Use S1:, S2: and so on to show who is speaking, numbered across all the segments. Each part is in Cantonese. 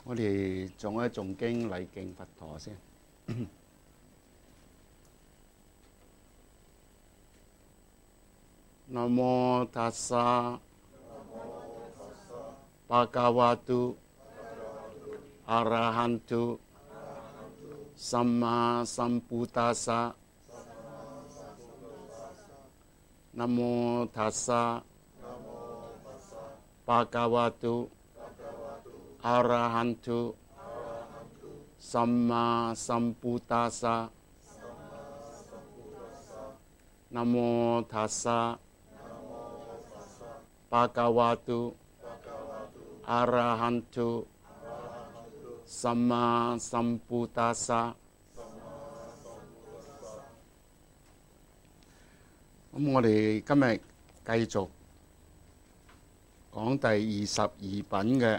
S1: 我哋誦一誦經禮敬佛陀先。南無達薩巴嘎瓦都阿拉罕都สัมมาสัมพุทธัสสะนะโมตัสสะภะคะวะโตอะระหันตุสัมมาสัมพุทธัสสะนะโมตัสสะภะคะวะโตอะระหันตุสัมมาสัมพุทธัสสะ咁我哋今日繼續講第22品嘅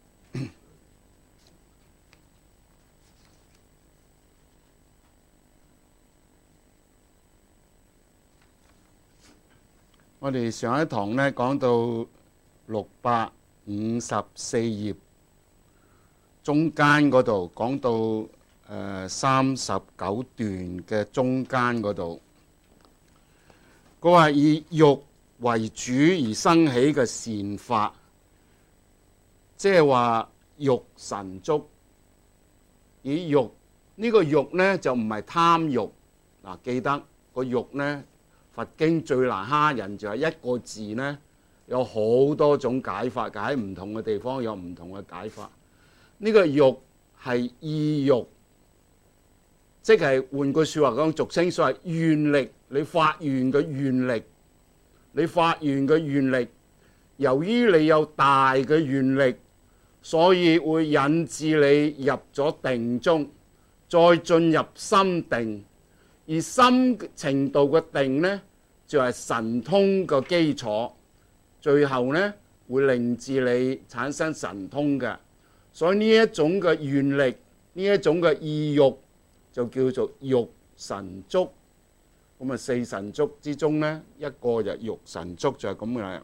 S1: 我哋上一堂呢講到654頁中間嗰度，講到39段嘅中間嗰度，佢話以欲為主而生起嘅善法，即係話欲神足。以欲呢個欲呢就唔係貪欲嗱，記得個欲呢，佛經最難蝦人就係一個字呢有好多種解法嘅，喺唔同嘅地方有唔同嘅解法。呢個欲係意欲，即係換句説話講，俗稱所謂願力，你發願嘅願力，你發願嘅願力，由於你有大嘅願力，所以會引致你入咗定中，再進入心定，而深程度嘅定呢，就係神通嘅基礎，最後呢會令至你產生神通嘅。所以呢一種嘅願力，呢一種嘅意欲就叫做欲神足。咁啊，四神足之中呢，一個就欲神足就係咁嘅。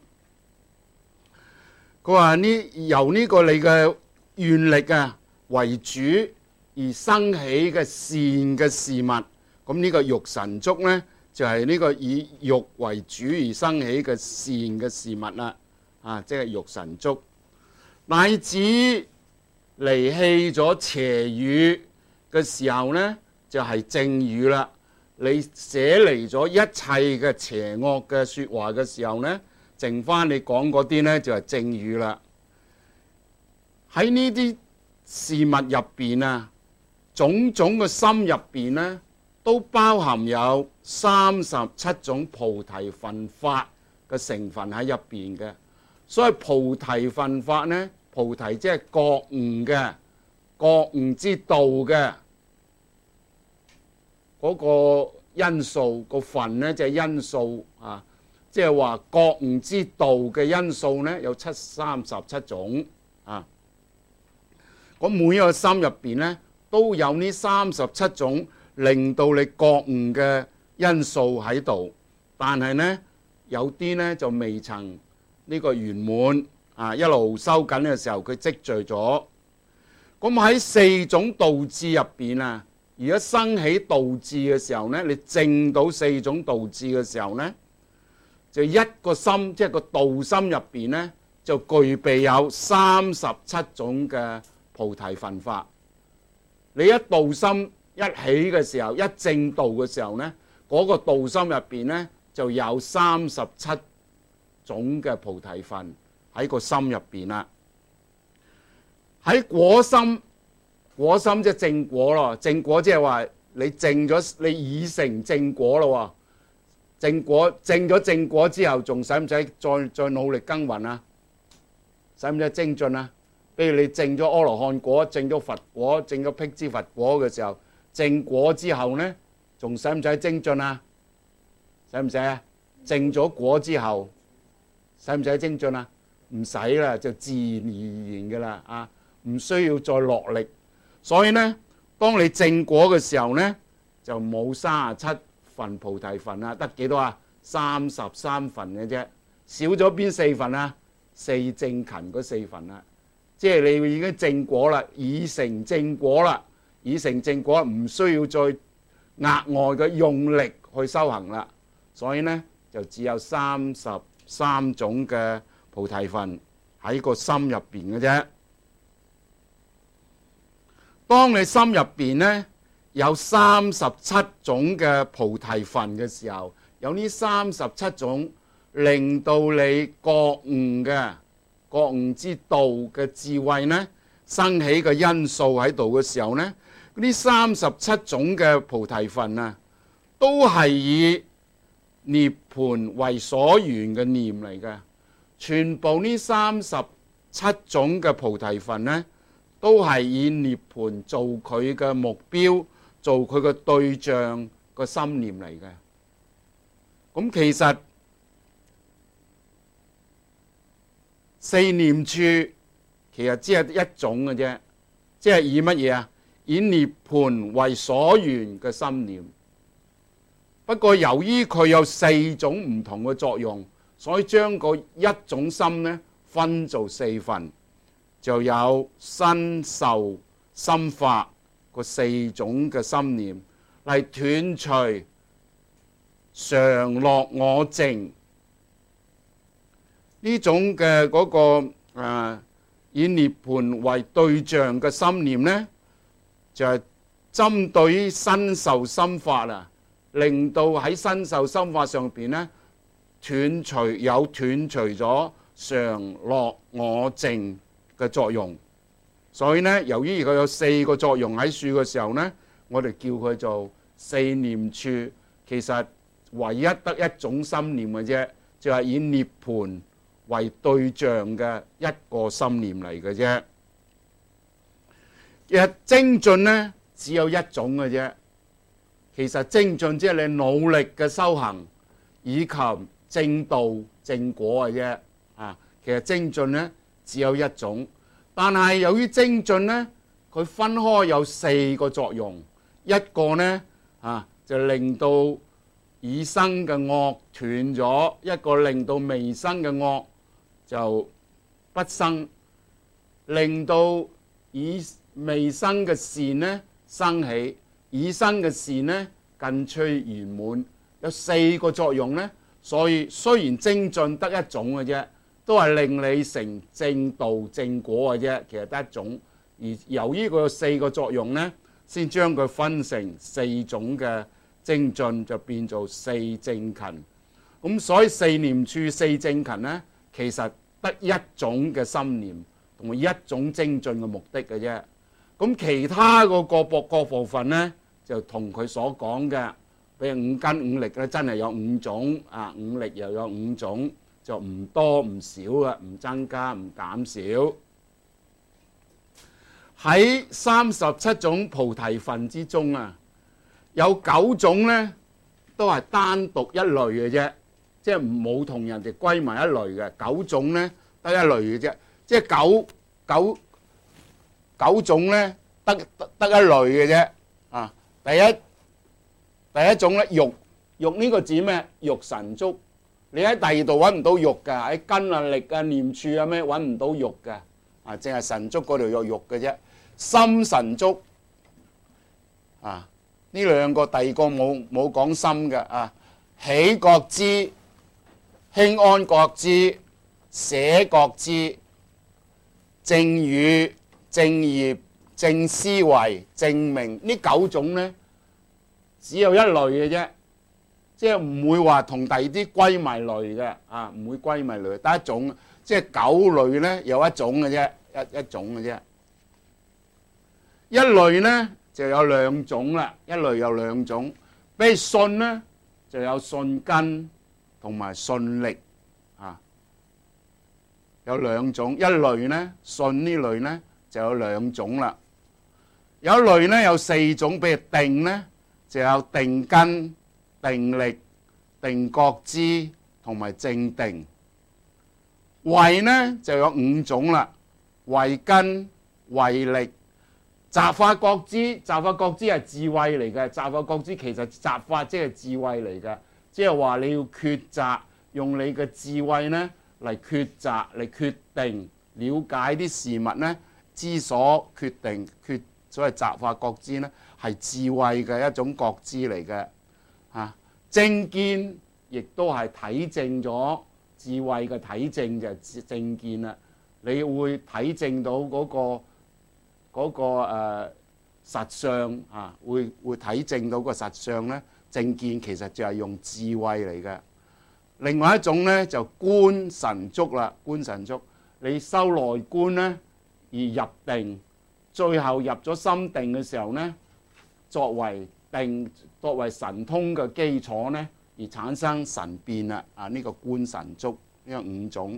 S1: 佢話由呢個你嘅願力啊為主而生起嘅善嘅事物，咁呢個欲神足呢，就係呢個以欲為主而生起嘅善嘅事物啦。啊，即係欲神足，乃至離棄咗邪語嘅時候呢，就係正語啦。你捨離咗一切嘅邪惡嘅説話嘅時候呢，剩翻你講嗰啲呢，就係正語啦。喺呢啲事物入邊啊，種種嘅心入邊呢，都包含有37種菩提分法嘅成分喺入邊嘅。所以菩提分法呢，菩提即係覺悟嘅，覺悟之道嘅嗰個因素，個分呢就係因素啊，即係話覺悟之道嘅因素呢有37種啊。咁每一個心入邊呢都有呢37種令到你覺悟嘅因素喺度，但係呢有啲呢就未曾呢個圓滿。啊！一路收緊嘅時候，佢積聚咗。咁喺4種道智入邊啊，而家生起道智嘅時候呢，你證到4種道智嘅時候呢，就一個心，即係個道心入邊呢，就具備有37種嘅菩提分法。你一道心一起嘅時候，一證道嘅時候呢，嗰個道心入邊呢，就有37種嘅菩提分喺個心入邊啦。喺果心，果心即係正果咯。正果即係話你證咗，你已成正果咯。正果證咗正果之後，仲使唔使再努力耕耘啊？使唔使精進啊？譬如你證咗阿羅漢果，證咗佛果，證咗辟支佛果嘅時候，正果之後呢，仲使唔使精進啊？使唔使啊？證咗果之後，使唔使精進啊？唔使啦，就自然而然嘅啦，啊，唔需要再落力。所以呢，當你正果嘅時候呢，就冇37份菩提分啦，得幾多啊？33份嘅啫，少咗邊4份啊？四正勤嗰4份啦。 即係你已經正果啦，已成正果啦，已成正果唔需要再額外嘅用力去修行啦。所以呢，就只有33種嘅菩提分喺個心入邊嘅啫。當你心入邊呢有37種嘅菩提分嘅時候，有呢37種令到你覺悟之道嘅智慧呢生起嘅因素喺度嘅時候呢，呢37種嘅菩提分啊，都係以涅槃為所緣嘅念嚟嘅。全部呢37種嘅菩提分呢，都係以涅槃做佢嘅目標，做佢嘅對象個心念嚟嘅。咁其實四念處其實只係一種嘅啫，即係以乜嘢啊？以涅槃為所緣嘅心念。不過由於佢有4種唔同嘅作用，所以將個一種心呢分做4份，就有身受心法個4種嘅心念嚟斷除常樂我淨呢種嘅嗰個以涅槃為對象嘅心念呢，就係針對身受心法啊，令到喺身受心法上邊呢斷除咗常樂我淨嘅作用。所以呢，由於佢有4個作用喺處嘅時候呢，我哋叫佢做四念處。其實唯一得一種心念嘅啫，就係以涅槃為對象嘅一個心念嚟嘅啫。其實精進呢，只有一種嘅啫。其實精進即係你努力嘅修行，以及正道正果嘅啫。其實精進呢，只有一種，但係由於精進呢，佢分開有4個作用。一個呢，就令到已生嘅惡斷咗，一個令到未生嘅惡就不生，令到已未生嘅善呢生起，已生嘅善呢更趨圓滿。有4個作用呢，所以雖然精進得一種嘅啫，都係令你成正道正果嘅啫，其實得一種。而由於佢有4個作用呢，先將佢分成4種嘅精進，就變做4正勤。咁所以4念處4正勤呢，其實得一種嘅心念同埋一種精進嘅目的嘅啫。咁其他個各部分呢，就同佢所講嘅，比如5根5力咧，真係有5種5力又有5種，就唔多唔少嘅，唔增加唔減少。喺37種菩提分之中啊，有9種呢都係單獨一類嘅啫，即係冇同人哋歸埋一類嘅。9種呢得一類嘅啫，即係九種呢得一類嘅啫。第一種呢，欲呢個字咩？欲神足。你喺第二度揾唔到欲㗎，喺根啊力啊念處啊咩揾唔到欲㗎。淨係神足嗰度有欲嘅啫。心神足呢兩個第二個冇講心嘅。喜覺知、輕安覺知、捨覺知、正語、正業、正思維、正明呢9種呢，只有一類嘅啫，即係唔會話同第二啲歸埋類嘅。唔會歸埋類，得一種，即係9類呢有一種嘅啫，一種嘅啫。一類呢就有2種啦，一類有2種。比如信呢就有信根同埋信力，有2種。一類呢信呢類呢就有2種啦。有一類呢有4種，比如定呢就有定根、定力、定覺知同埋正定。慧呢就有5種啦，慧根、慧力。集法覺知，集法覺知係智慧嚟嘅。集法覺知其實集法即係智慧嚟嘅，即係話你要抉擇，用你嘅智慧呢嚟抉擇嚟決定了解啲事物呢，知所決定，所謂雜法覺知呢，係智慧嘅一種覺知嚟嘅。正見亦都係體證咗智慧嘅體證，就係正見啦。你會體證到嗰個實相會體證到個實相呢。正見其實就係用智慧嚟嘅。另外一種呢，就觀神足啦，觀神足，你修內觀呢，而入定，最後入咗心定嘅時候呢，作為神通嘅基礎呢，而產生神變啦。呢個觀神足呢個5種。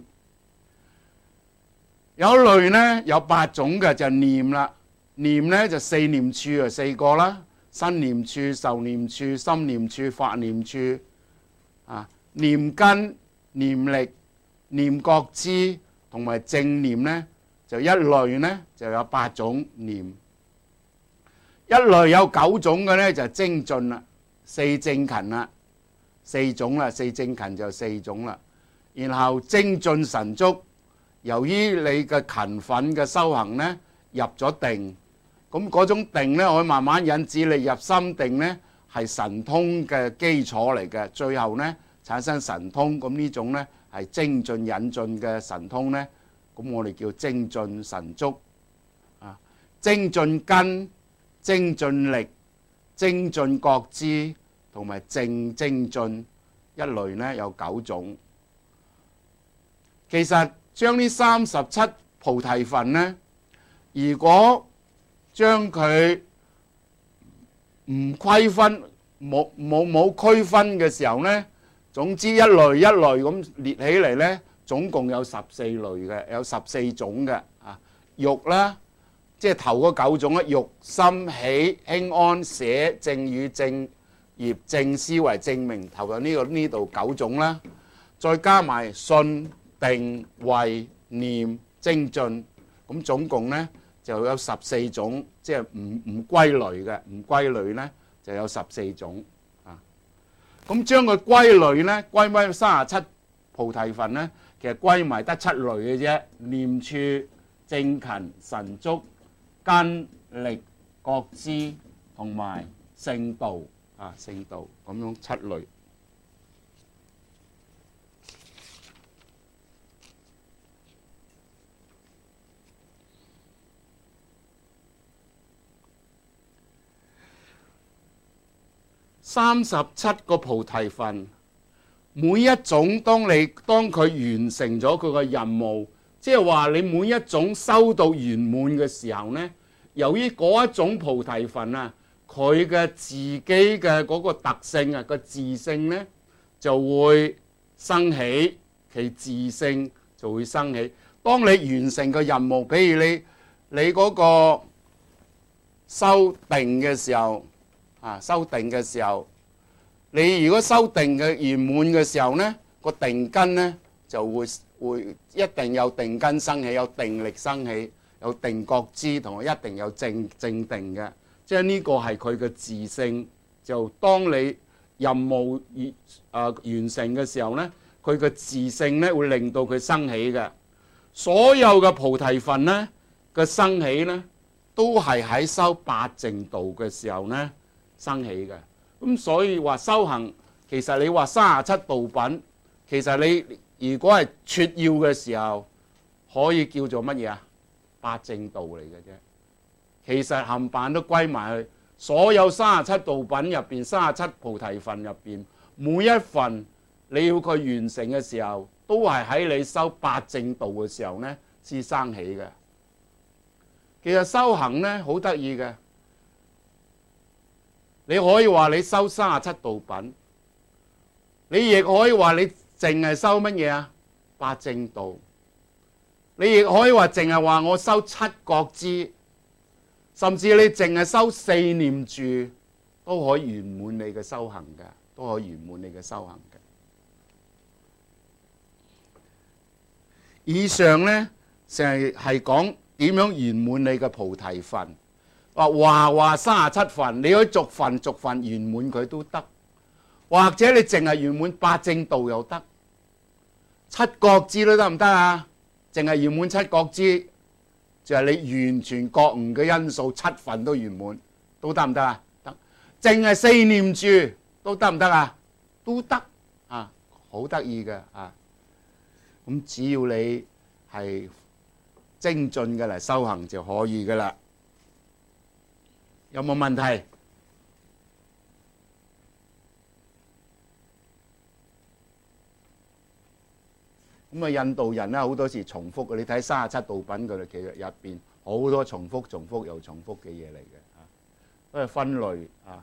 S1: 有一類呢，有8種嘅就念啦。念呢就4念處啊，4個啦，身念處、受念處、心念處、法念處。念根、念力、念覺知同埋正念呢，就一類呢就有8種念。一類有9種嘅呢，就精進啦，4正勤啦，4種啦，4正勤就4種啦。然後精進神足，由於你嘅勤奮嘅修行呢，入咗定，咁嗰種定呢，可以慢慢引致你入心定呢，係神通嘅基礎嚟嘅，最後呢，產生神通。咁呢種呢，係精進引進嘅神通呢，咁我哋叫精進神足。精進根、精進力、精進覺知同埋正精進一類呢，有9種。其實將呢37菩提分呢，如果將佢唔區分，冇區分嘅時候呢，總之一類一類咁列起嚟呢，總共有14類嘅，有14種嘅。欲啦，即係頭嗰9種啦，欲、心、喜、輕安、捨、正語、正業、正思維、正明，頭有呢度9種啦，再加埋信、定、慧、念、精進，咁總共呢就有14種，即係唔歸類嘅，唔歸類呢就有14種。咁將佢歸類呢，歸返37菩提分呢，其實歸埋得7類嘅啫，念處、正勤、神足、根、力、覺知同埋聖道聖道，咁樣7類。37個菩提分，每一種當佢完成咗佢個任務，即係話你每一種修到圓滿嘅時候呢，由於嗰一種菩提分啊，佢嘅自己嘅嗰個特性個自性呢就會生起，其自性就會生起。當你完成個任務，譬如你嗰個修定嘅時候，修定嘅時候，你如果修定嘅圓滿嘅時候呢，個定根呢就會一定有定根生起，有定力生起，有定覺知，同埋一定有正定嘅。即係呢個係佢嘅自性。就當你任務完成嘅時候呢，佢嘅自性呢會令到佢生起嘅。所有嘅菩提分呢嘅生起呢，都係喺修八正道嘅時候呢生起嘅。咁所以話修行，其實你話37道品，其實你如果係撮要嘅時候，可以叫做乜嘢啊？八正道嚟嘅啫。其實冚唪唥都歸埋去，所有37道品入邊，37菩提分入邊，每一份你要佢完成嘅時候，都係喺你修八正道嘅時候呢先生起嘅。其實修行呢好得意嘅。你可以話你修37道品，你亦可以話你淨係修乜嘢啊？八正道。你亦可以話淨係話我修7覺知，甚至你淨係修4念住，都可以圓滿你嘅修行嘅，都可以圓滿你嘅修行嘅。以上呢，就係講點樣圓滿你嘅菩提分。話37分，你可以逐分圓滿佢都得，或者你淨係圓滿八正道又得，7覺知都得唔得啊？ 淨係圓滿七覺支，就係你完全覺悟嘅因素7份都圓滿，都得唔得啊？得。淨係四念住都得唔得啊？都得啊，好得意嘅啊！咁只要你係精進嘅嚟修行就可以噶啦。有冇問題？咁啊，印度人咧好多時重複嘅，你睇37道品佢哋其實入邊好多重複又重複嘅嘢嚟嘅啊，都係分類啊。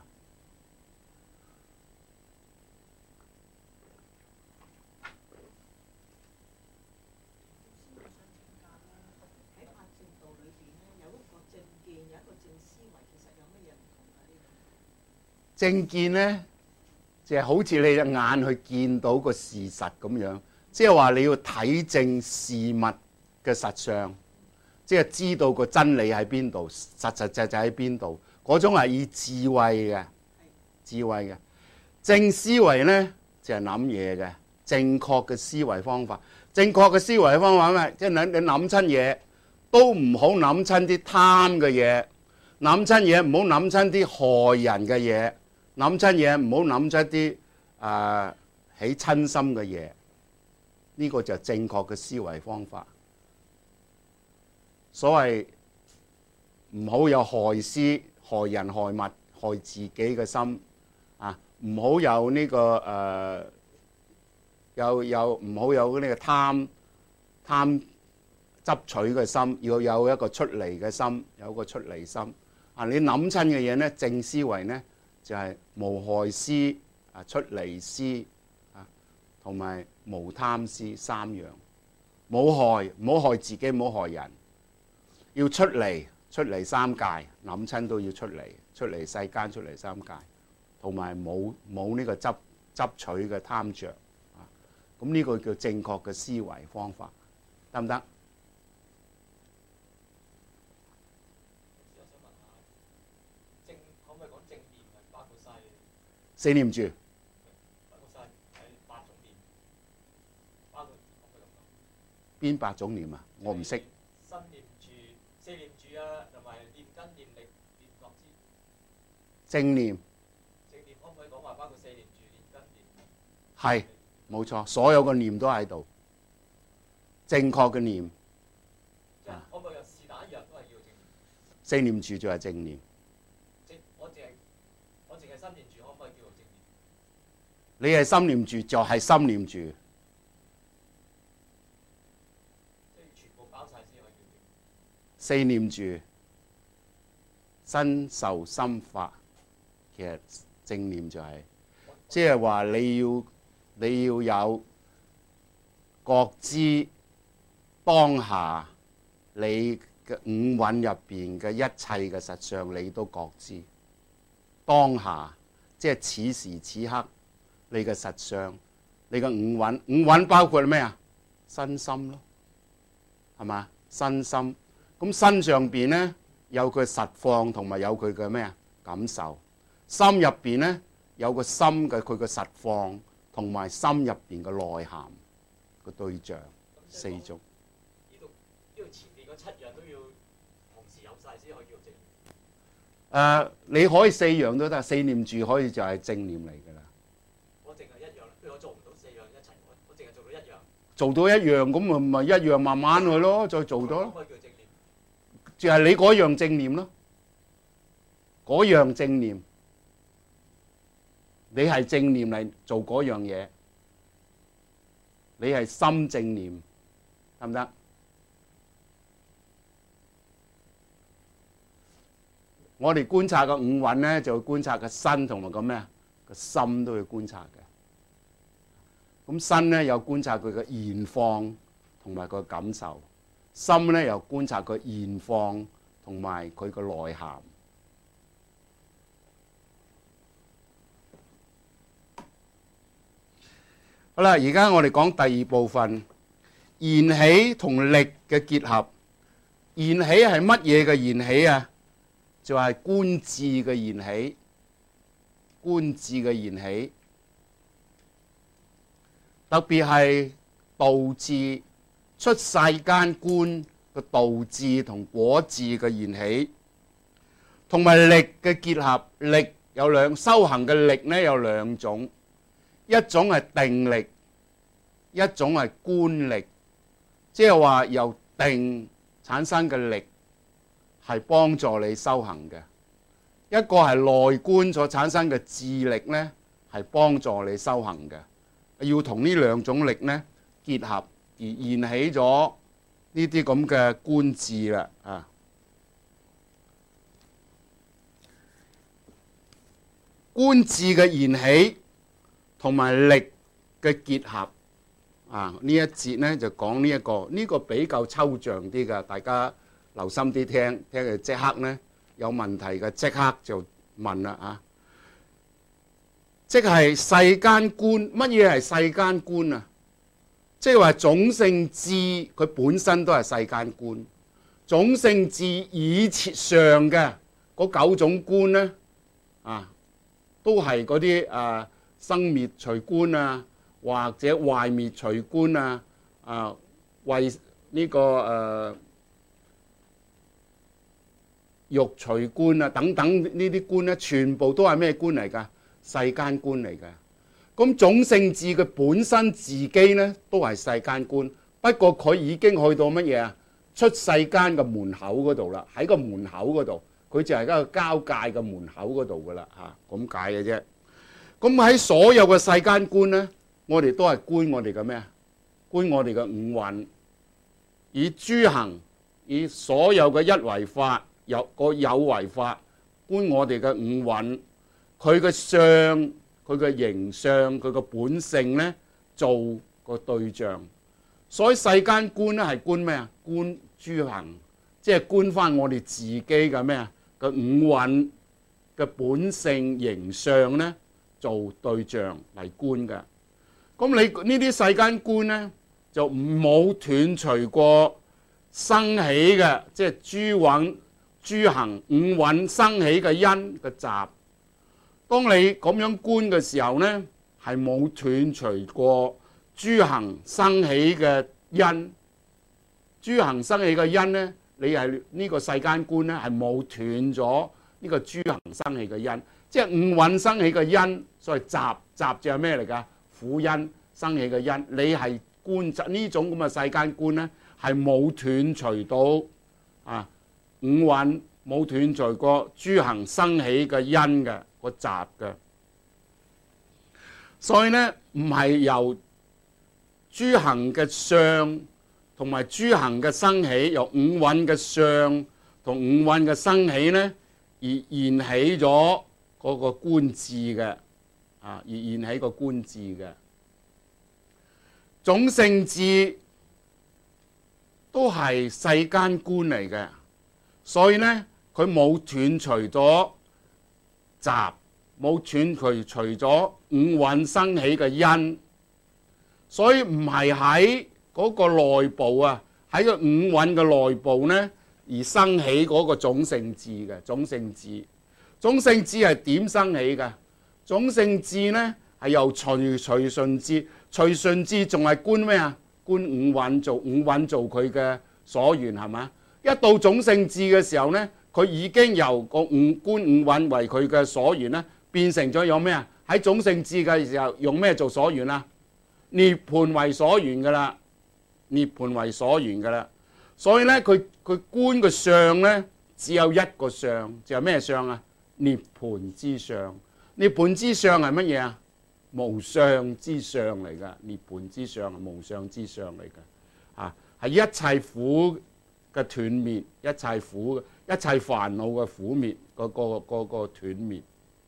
S1: 正見咧，就係好似你隻眼去見到個事實咁樣，即係話你要睇正事物嘅實相，即係知道個真理喺邊度，實際喺邊度，嗰種係以智慧嘅，智慧嘅正思維咧就係諗嘢嘅，正確嘅思維方法，正確嘅思維方法咩？即係你諗親嘢都唔好諗親啲貪嘅嘢，諗親嘢唔好諗親啲害人嘅嘢。諗親嘢唔好諗出一啲起親心嘅嘢，呢個就係正確嘅思維方法。所謂唔好有害思、害人害物、害自己嘅心啊！唔好有呢個唔好有呢個貪執取嘅心，要有一個出離嘅心，有一個出離心啊！你諗親嘅嘢咧，正思維咧。就係無害思啊、出離思啊，同埋無貪思3樣，冇害，唔好害自己，唔好害人，要出離三界，諗親都要出離世間，出離三界，同埋冇呢個執取嘅貪着啊，咁呢個叫正確嘅思維方法，得唔得？四念住，邊8種念啊？我唔識。
S2: 身念住、四念住啊，同埋念根、念力、念覺知。
S1: 正念。
S2: 正念可唔可以講話包括四念住、念根、念力？
S1: 係，冇錯，所有嘅念都喺度，正確嘅念。
S2: 可唔可以是但一樣都係叫正念？
S1: 四念住就係正念。
S2: 我淨係心念住，可唔可以叫做正念？
S1: 你係心念住就係心念住，
S2: 即係全部包晒先可以叫正念。
S1: 四念住，身受心法，其實正念就係，即係話你要有覺知當下你嘅五蘊入邊嘅一切嘅實相，你都覺知。當下即係此時此刻，你嘅實相，你嘅五蘊包括咩啊？身心咯，係嘛？身心咁身上邊咧有佢實況同埋有佢嘅咩啊感受，心入邊咧有個心嘅佢嘅實況同埋心入邊嘅內涵個對象4種。
S2: 呢度前面嗰7樣都要同時有晒先可以叫正念。
S1: 你可以4樣都得，四念住可以就係正念嚟㗎啦。
S2: 我淨係一樣，譬如我做唔到4樣一齊，我淨係做到1樣。
S1: 做到一樣咁咪一樣慢慢去咯，再做到。
S2: 可以叫正念。
S1: 就係你嗰樣正念咯，嗰樣正念，你係正念嚟做嗰樣嘢，你係心正念，得唔得？我哋觀察個五蘊咧，就會觀察個身同埋個咩啊？個心都要觀察嘅。咁身咧有觀察佢嘅現況同埋個感受，心咧又觀察佢現況同埋佢個內涵。好啦，而家我哋講第2部分，緣起同力嘅結合。緣起係乜嘢嘅緣起啊？就係觀智嘅緣起，觀智嘅緣起，特別係道智、 出世間觀嘅道智同果智嘅現起，同埋力嘅結合。力有修行嘅力呢有兩種，一種係定力，一種係觀力。即係話由定產生嘅力係幫助你修行嘅，一個係內觀所產生嘅智力呢係幫助你修行嘅。要同呢兩種力呢結合而現起咗呢啲咁嘅觀智啦。觀智嘅現起同埋力嘅結合。呢一節呢就講呢一個，呢個比較抽象啲嘅，大家留心啲聽，聽佢即刻呢有問題嘅即刻就問啦。即係世間觀，乜嘢係世間觀啊？即係話種性智佢本身都係世間觀，種性智以設上嘅嗰9種觀呢，都係嗰啲生滅隨觀啊，或者壞滅隨觀啊，為呢個欲隨觀啊等等呢啲觀咧，全部都係咩觀嚟㗎？世間觀嚟嘅。咁種性智佢本身自己呢都係世間觀，不過佢已經去到乜嘢啊？出世間嘅門口嗰度啦，喺個門口嗰度，佢就係一個交界嘅門口嗰度㗎啦，咁解嘅啫。咁喺所有嘅世間觀呢，我哋都係觀我哋嘅咩啊？觀我哋嘅五蘊，以諸行，以所有嘅一為法，有為法，觀我哋嘅五蘊，佢嘅相，佢嘅形相，佢嘅本性呢，做個對象。所以世間觀呢係觀咩啊？觀諸行，即係觀翻我哋自己嘅咩啊？嘅五蘊嘅本性形相呢，做對象嚟觀嘅。咁你呢啲世間觀呢，就冇斷除過生起嘅，即係諸行五蘊生起嘅因嘅集。當你咁樣觀嘅時候呢，係冇斷除過諸行生起嘅因。諸行生起嘅因呢，你係呢個世間觀呢，係冇斷咗呢個諸行生起嘅因。即係五蘊生起嘅因，所謂集就係咩嚟㗎？苦因生起嘅因。你係觀呢種咁嘅世間觀呢，係冇斷除到五蘊，冇斷除過諸行生起嘅因嘅個集嘅。所以呢，唔係由諸行嘅相同埋諸行嘅生起，由五蘊嘅相同五蘊嘅生起呢，而現起咗嗰個觀智嘅，而現起個觀智嘅種性智都係世間觀嚟嘅，所以呢，佢冇斷除咗集，冇斷除咗五蘊生起嘅因，所以唔係喺嗰個內部啊，喺個五蘊嘅內部呢，而生起嗰個種性智嘅。種性智係點生起嘅？種性智呢係由隨順智，隨順智仲係觀咩啊？觀五蘊，做五蘊做佢嘅所緣，係嘛？一到種性智嘅時候呢，佢已經由個觀五蘊為佢嘅所緣呢，變成咗有咩啊？喺種性智嘅時候用咩做所緣啊？涅槃為所緣噶啦，涅槃為所緣噶啦。所以呢，佢觀嘅相呢，只有一個相，就係咩相啊？涅槃之相。涅槃之相係乜嘢啊？無相之相嚟噶。涅槃之相係無相之相嚟噶，係一切苦嘅斷滅，一切苦、一切煩惱嘅苦滅，個斷滅。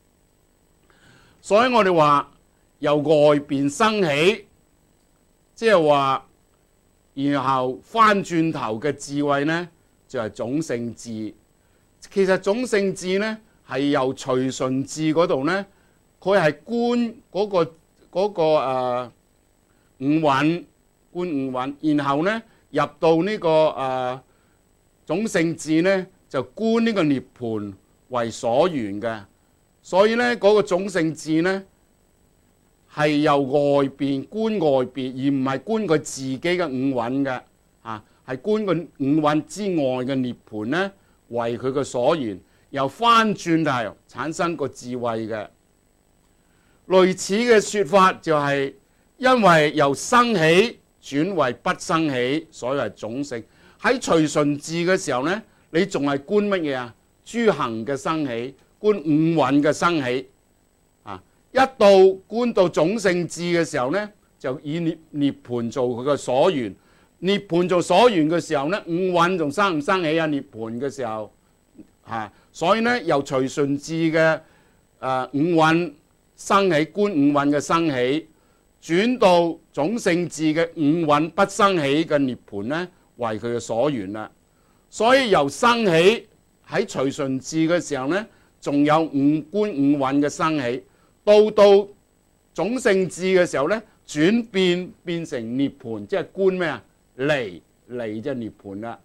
S1: 所以我哋話由外邊生起，即係話，然後翻轉頭嘅智慧呢，就係種性智。其實種性智呢，係由隨順智嗰度呢，佢係觀嗰個五蘊，觀五蘊，然後呢入到呢個種性智呢，就觀呢個涅槃為所緣嘅。所以呢，嗰個種性智呢，係由外邊觀外邊，而唔係觀佢自己嘅五蘊嘅。 係觀個五蘊之外嘅涅槃呢，為佢嘅所緣，又翻轉頭產生個智慧嘅。類似嘅說法就係因為由生起轉為不生起，所以係種性。喺隨順智嘅時候呢，你仲係觀乜嘢啊？諸行嘅生起，觀五蘊嘅生起。一到觀到種性智嘅時候呢，就以涅槃做佢嘅所緣。涅槃做所緣嘅時候呢，五蘊仲生唔生起啊？涅槃嘅時候所以呢，由隨順智嘅五蘊生起，觀五蘊嘅生起，轉到種性智嘅五蘊不生起嘅涅槃呢，為佢嘅所緣啦。所以由生起喺隨順智嘅時候呢，仲有觀五蘊嘅生起，到種性智嘅時候呢，轉變成涅槃，即係觀咩啊？離即係涅槃啦。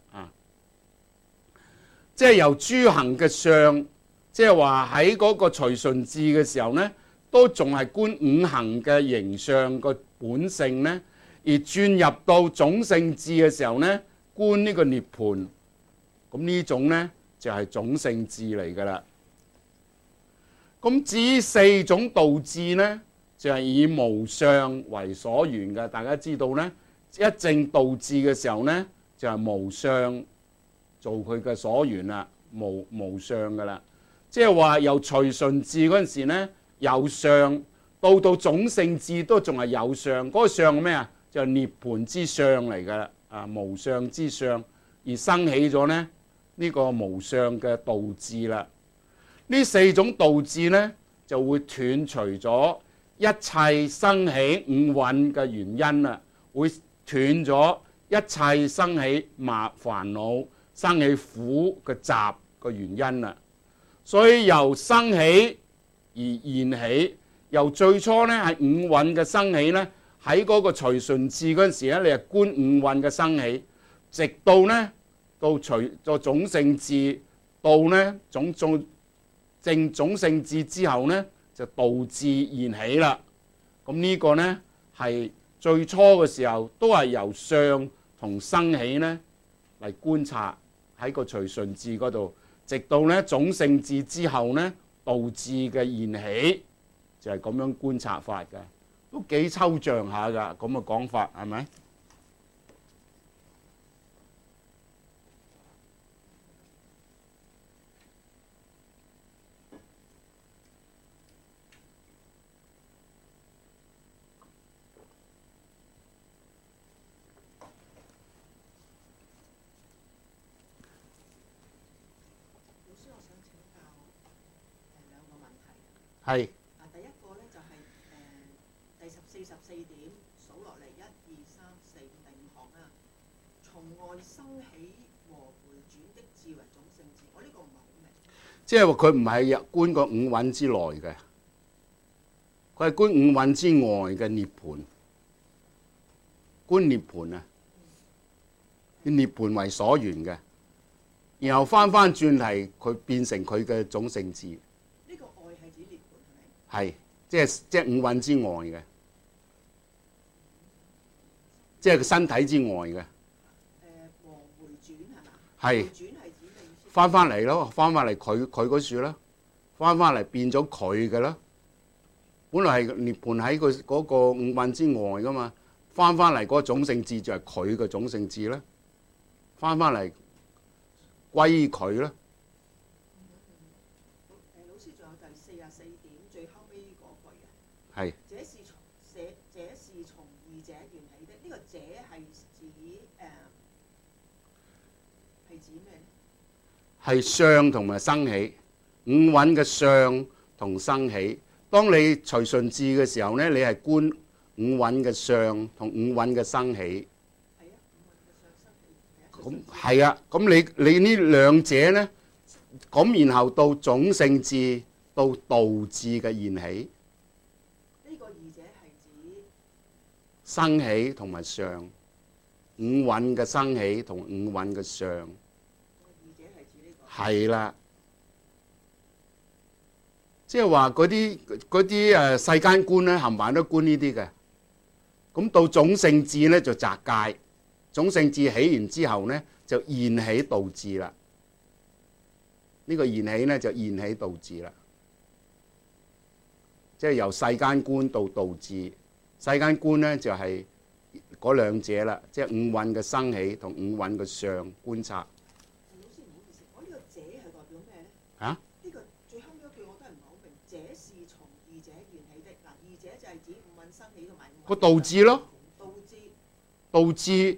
S1: 即係由諸行嘅相，即係話喺嗰個隨順智嘅時候呢，都仲係觀五行嘅形象個本性呢，而轉入到種性智嘅時候呢，觀呢個涅槃。咁呢種呢，就係種性智嚟㗎啦。咁至於四種道智呢，就係以無相為所緣嘅。大家知道呢，一正道智嘅時候呢，就係無相做佢嘅所緣啦，無相㗎啦。即係話由隨順智嗰陣時呢，有相，到種性智都仲係有相。嗰個相係咩啊？就係涅槃之相嚟㗎啦，無相之相，而生起咗呢個無相嘅道智啦。呢四種道智呢，就會斷除咗一切生起五蘊嘅原因啦，會斷咗一切生起煩惱、生起苦嘅集嘅原因啦。所以由生起而現起，由最初呢係五蘊嘅生起呢，喺嗰個隨順智嗰陣時咧，你係觀五蘊嘅生起，直到呢到種性智，到呢正種性智之後呢，就道智現起啦。咁呢個呢，係最初嘅時候都係由相同生起呢嚟觀察喺個隨順智嗰度，直到呢種性智之後呢，道智嘅現起，就係咁樣觀察法嘅，都幾抽象下㗎。咁嘅講法係咪？係。
S3: 第一個咧就係第44點數落嚟1、2、3、4、5第5行啊，從外生起和回轉的智為種性智，我呢個唔係好明。
S1: 即係話佢唔係觀個五蘊之內嘅，佢係觀五蘊之外嘅涅槃，觀涅槃啊，以涅槃為所緣嘅，然後翻轉嚟佢變成佢嘅種性智。係，即係五蘊之外嘅，即係個身體之外嘅。
S3: 和回轉係嘛？
S1: 係。回轉係指咩意思？翻嚟咯，翻嚟佢嗰處啦，翻嚟變咗佢嘅啦。本來係涅槃喺佢嗰個五蘊之外噶嘛，翻嚟嗰個種性智就係佢嘅種性智啦，翻嚟歸佢啦。係。
S3: 這是從二者緣起的，呢個者係指係指咩？
S1: 係相同埋生起，五蘊嘅相同生起。當你隨順智嘅時候呢，你係觀五蘊嘅相同五蘊嘅生起。
S3: 係啊，五蘊嘅相生起。
S1: 咁係啊，咁你呢兩者呢，咁然後到種性智到道智嘅現起。生起同埋相，五蘊嘅生起同五蘊嘅相，係啦，即係話嗰啲世間觀咧，冚唪唥都觀呢啲嘅。咁到種性智咧就擇戒， 種姓字起完之後呢，就現起道字啦。呢個現起呢，就現起道字啦，即係由世間觀到道字。世間觀呢，就係嗰兩者啦，即係五蘊嘅生起同五蘊嘅相觀察。
S3: 老師唔好意思，我呢個者係代表咩咧？
S1: 嚇？
S3: 呢個最後嗰句我都係唔係好明。者是從二者緣起的。嗱，二者就係指五蘊生起同埋五蘊
S1: 個道字咯。
S3: 道字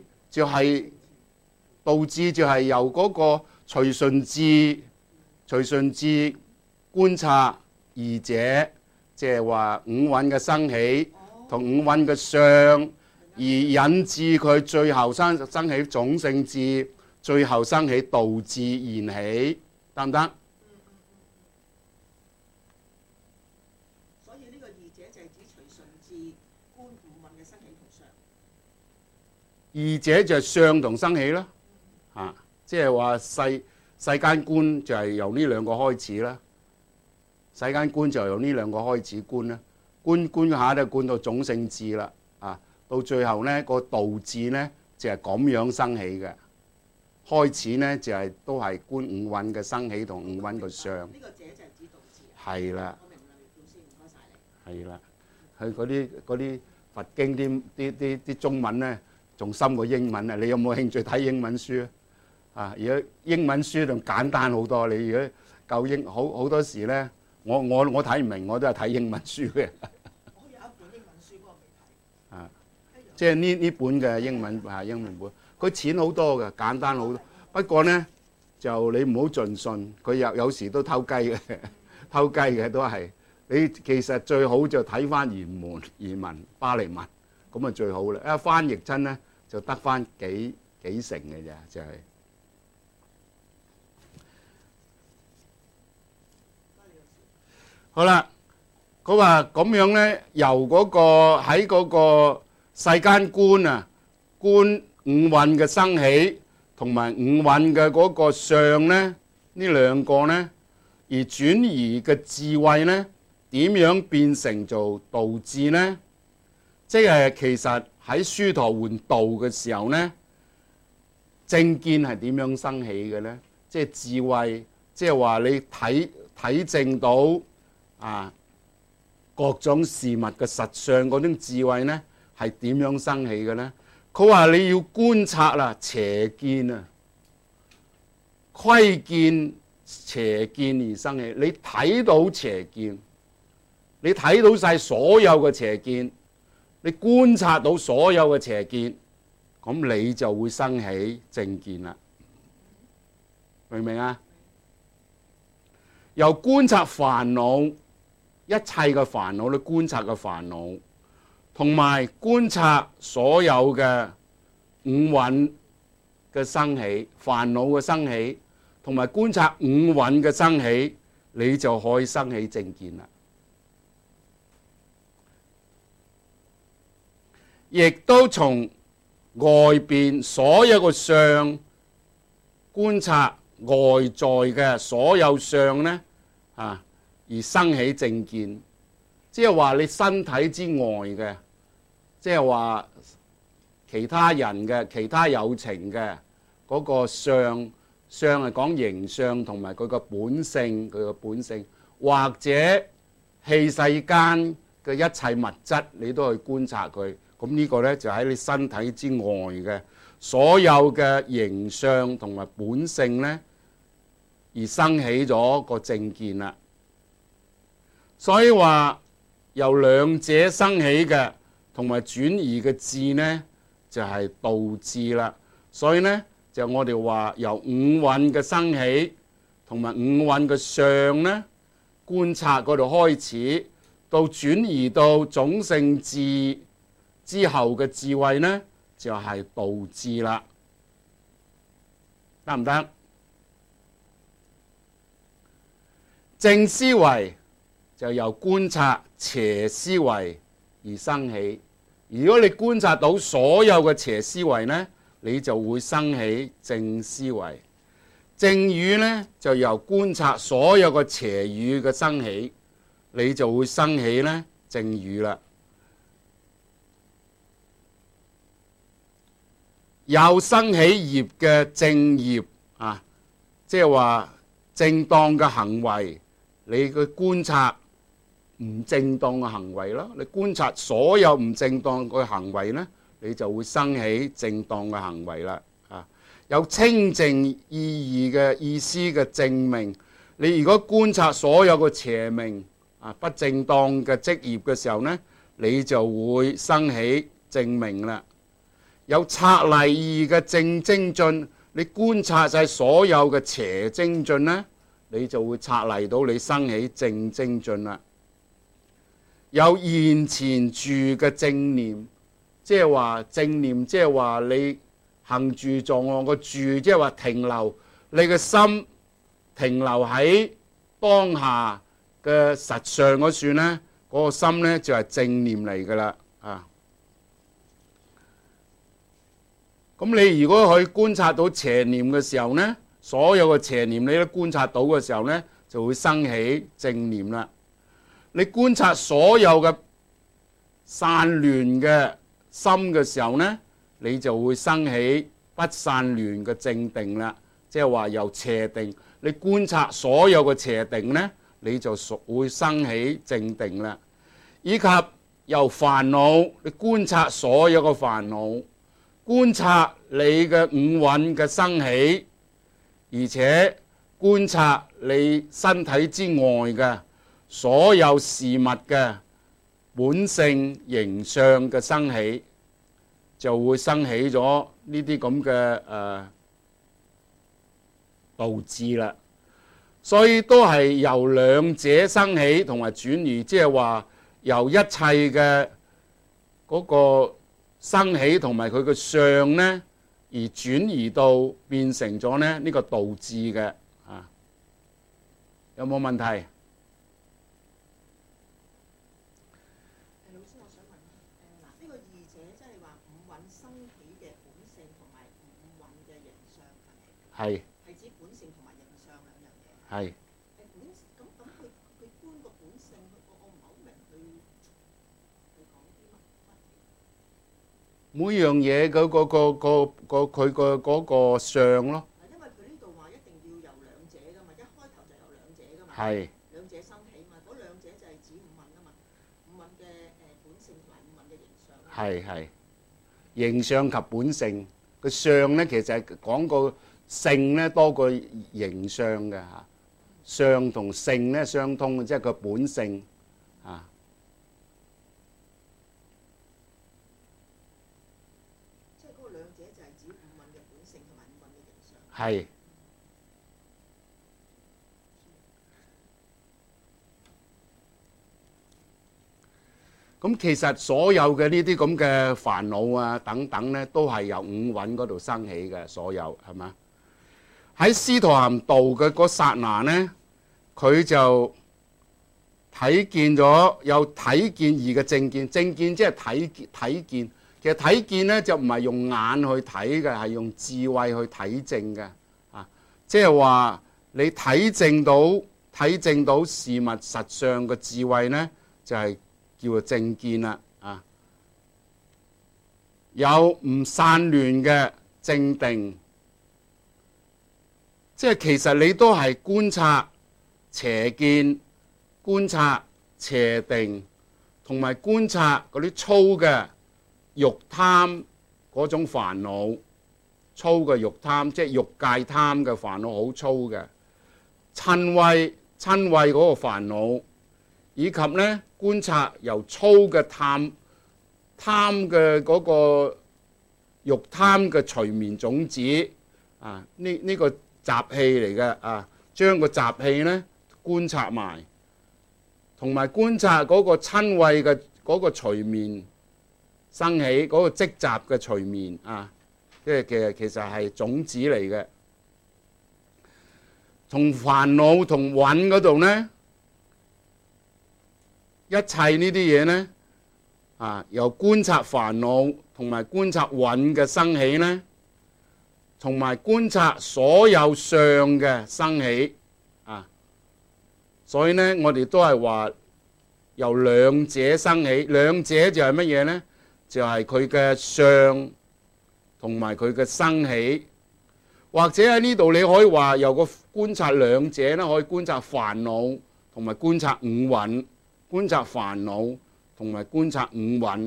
S1: 道字就係由嗰個隨順智觀察二者，即係話五蘊嘅生起同五蘊嘅相，而引致佢最後生起種姓智，最後生起道智現起，得唔得？
S3: 所以呢個二者就係指隨順智觀五蘊嘅生起同相。
S1: 二者就係相同生起啦，即係話世間觀就係由呢兩個開始啦。世間觀就由呢兩個開始觀啦，觀下就觀到種姓智啦，到最後呢個道智呢，就係咁樣生起嘅。開始呢，就係都係觀五蘊嘅生起同五蘊嘅相。
S3: 呢個者就係指道智。
S1: 係啦。
S3: 我明啦，老師唔該晒你。
S1: 係啦，佢嗰啲佛經啲中文呢，仲深過英文啊！你有冇興趣睇英文書啊？而家英文書仲簡單好多。你如果夠英好多時呢，我睇唔明，我都係睇英文書嘅。
S3: 我有一本英文書，不過未睇。
S1: 即係呢本嘅英文本，佢淺好多嘅，簡單好多。不過呢，就你唔好盡信，佢有時都偷雞嘅，偷雞嘅都係。你其實最好就睇翻原文巴利文，咁啊最好啦。一翻譯親呢，就得翻幾成嘅咋，就係。好啦，佢話咁樣呢，由嗰個喺嗰個世間觀啊，觀五蘊嘅生起同埋五蘊嘅嗰個相呢，呢兩個呢，而轉移嘅智慧呢，點樣變成做道智呢？即係其實喺殊陀洹道嘅時候呢，正見係點樣生起嘅呢？即係智慧，即係話你睇證到各種事物嘅實相嗰種智慧呢，係點樣生起嘅呢？佢話你要觀察啦，邪見啊，窺見邪見而生起。你睇到邪見，你睇到晒所有嘅邪見，你觀察到所有嘅邪見，咁你就會生起正見啦。明唔明啊？由觀察煩惱，一切嘅煩惱，你觀察嘅煩惱，同埋觀察所有嘅五蘊嘅生起，煩惱嘅生起，同埋觀察五蘊嘅生起，你就可以生起正見啦。亦都從外邊所有嘅相觀察外在嘅所有相呢，而生起正見，即係話你身體之外嘅，即係話其他人嘅、其他有情嘅嗰個相係講形相同埋佢個本性，或者器世間嘅一切物質，你都去觀察佢。咁呢個呢，就喺你身體之外嘅所有嘅形相同埋本性呢，而生起咗個正見啦。所以話由兩者生起嘅同埋轉移嘅智呢，就係道智啦。所以呢，就我哋話由五蘊嘅生起同埋五蘊嘅相呢，觀察嗰度開始，到轉移到種姓智之後嘅智慧呢，就係道智啦。得唔得？正思維就由觀察邪思維而生起。如果你觀察到所有嘅邪思維呢，你就會生起正思維。正語呢，就由觀察所有嘅邪語嘅生起，你就會生起呢正語啦。 有生起業嘅正業啊，即係話正當嘅行為，你去觀察唔正當嘅行為咯。你觀察所有唔正當嘅行為呢，你就會生起正當嘅行為啦。啊，有清淨意義嘅意思嘅正命，你如果觀察所有嘅邪命啊，不正當嘅職業嘅時候呢，你就會生起正命啦。有策勵意義嘅正精進，你觀察晒所有嘅邪精進呢，你就會策勵到你生起正精進啦。有現前住嘅正念，即係話正念，即係話你行住坐臥個住，即係話停留你嘅心停留喺當下嘅實相嗰處呢，嗰個心呢就係正念嚟噶啦啊！咁你如果去觀察到邪念嘅時候呢，所有嘅邪念你都觀察到嘅時候呢，就會生起正念啦。你觀察所有嘅散亂嘅心嘅時候呢，你就會生起不散亂嘅正定啦。即係話由邪定，你觀察所有嘅邪定呢，你就會生起正定啦。以及由煩惱，你觀察所有嘅煩惱，觀察你嘅五蘊嘅生起，而且觀察你身體之外嘅所有事物嘅本性形象嘅生起，就會生起咗呢啲咁嘅導致啦。所以都係由兩者生起同埋轉移，即係話由一切嘅嗰個生起同埋佢嘅相呢，而轉移到變成咗呢個導致嘅啊。有冇問題？
S3: 老師，我想問嗱，呢個二者即係話五蘊生起嘅本性同埋五蘊嘅形相係咪？係指本性同埋形相兩樣嘢。
S1: 係。
S3: 咁佢觀個本性，我唔係好明佢講啲乜。
S1: 每樣嘢佢嗰個相咯。
S3: 因為佢呢度話一定要有兩者噶嘛，一開頭就有兩者噶嘛。
S1: 係。
S3: 兩者生起嘛，嗰兩者就係指五蘊啊嘛，五蘊嘅本性同埋五蘊嘅形相。
S1: 係形相及本性，個相呢，其實係講個性呢多過形相嘅嚇。相同性呢相通嘅，即係個本性啊。
S3: 即係嗰個兩者就係指五蘊嘅本性同埋五蘊嘅形相。
S1: 係。咁其實所有嘅呢啲咁嘅煩惱啊等等呢，都係由五蘊嗰度生起嘅，所有係嘛？喺斯陀含道嘅嗰剎那呢，佢就睇見咗有睇見義嘅正見，正見即係睇見。其實睇見呢，就唔係用眼去睇嘅，係用智慧去睇證嘅啊！即係話你睇證到事物實相嘅智慧呢，就係叫做正見啦啊！有唔散亂嘅正定。即係其實你都係觀察邪見、觀察邪定，同埋觀察嗰啲粗嘅欲貪嗰種煩惱，粗嘅欲貪，即係欲界貪嘅煩惱，好粗嘅瞋恚嗰個煩惱，以及呢觀察由粗嘅貪嘅嗰個欲貪嘅隨眠種子啊，呢個習氣嚟嘅啊，將個習氣呢觀察埋，同埋觀察嗰個瞋恚嘅嗰個隨眠生起嗰個積集嘅隨眠啊，即係其實係種子嚟嘅。同煩惱同蘊嗰度呢，一切呢啲嘢呢啊，由觀察煩惱同埋觀察蘊嘅生起呢，同埋觀察所有相嘅生起啊，所以呢，我哋都係話由兩者生起，兩者就係乜嘢呢？就係佢嘅相同埋佢嘅生起，或者喺呢度你可以話由個觀察兩者咧，可以觀察煩惱同埋觀察五蘊，觀察煩惱同埋觀察五蘊。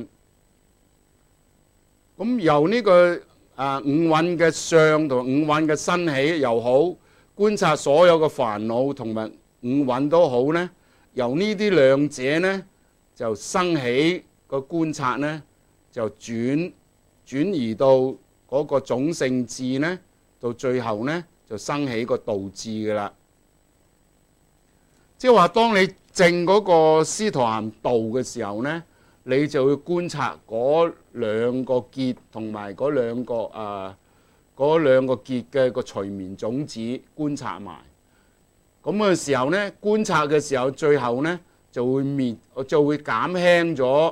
S1: 咁由呢個五蘊嘅相同五蘊嘅生起又好，觀察所有嘅煩惱同埋五蘊都好呢，由呢啲兩者呢，就生起個觀察呢，就轉移到嗰個種性智呢，到最後呢，就生起個道智嘅啦。即係話，當你證嗰個斯陀含道嘅時候呢，你就會觀察嗰兩個結同埋嗰兩個結嘅個隨眠種子觀察埋。咁嘅時候呢，觀察嘅時候，最後呢就會減輕咗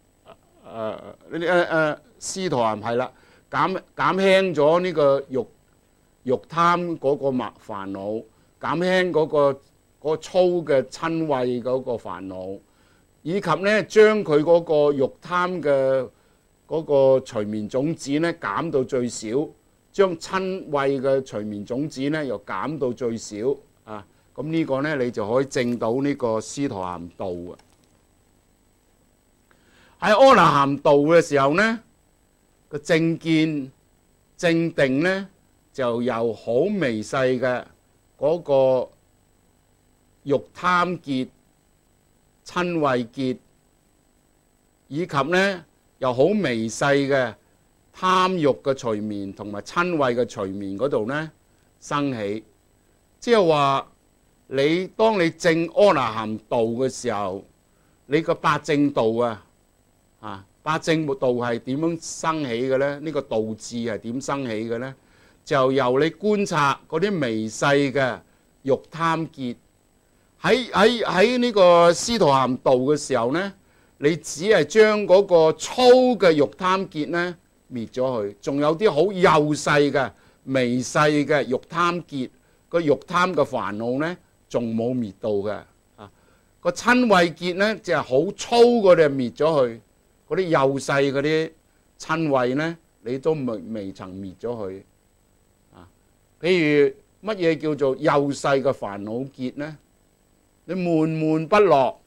S1: 斯陀含係啦，減輕咗呢個欲貪嗰個煩惱，減輕嗰個粗嘅瞋恚嗰個煩惱，以及呢將佢嗰個欲貪嘅嗰個隨眠種子呢減到最少，將瞋恚嘅隨眠種子呢又減到最少啊！咁呢個呢，你就可以證到呢個斯陀含道啊！喺阿那含道嘅時候呢，個正見正定呢，就由好微細嘅嗰個欲貪結、瞋恚結，以及呢由好微細嘅貪欲嘅隨眠同埋瞋恚嘅隨眠嗰度呢生起。即係話當你證阿那含道嘅時候，你個八正道八正道係點樣生起嘅呢？呢個道智係點生起嘅呢？就由你觀察嗰啲微細嘅欲貪結，喺呢個斯陀含道嘅時候呢，你只係將嗰個粗嘅欲貪結呢滅咗佢，仲有啲好幼細嘅微細嘅欲貪結，個欲貪嘅煩惱呢仲冇滅到嘅。個瞋恚結呢就係好粗嗰啲滅咗佢，嗰啲幼細嗰啲瞋恚呢你都未曾滅咗佢。譬如乜嘢叫做幼細嘅煩惱結呢？你悶悶不樂，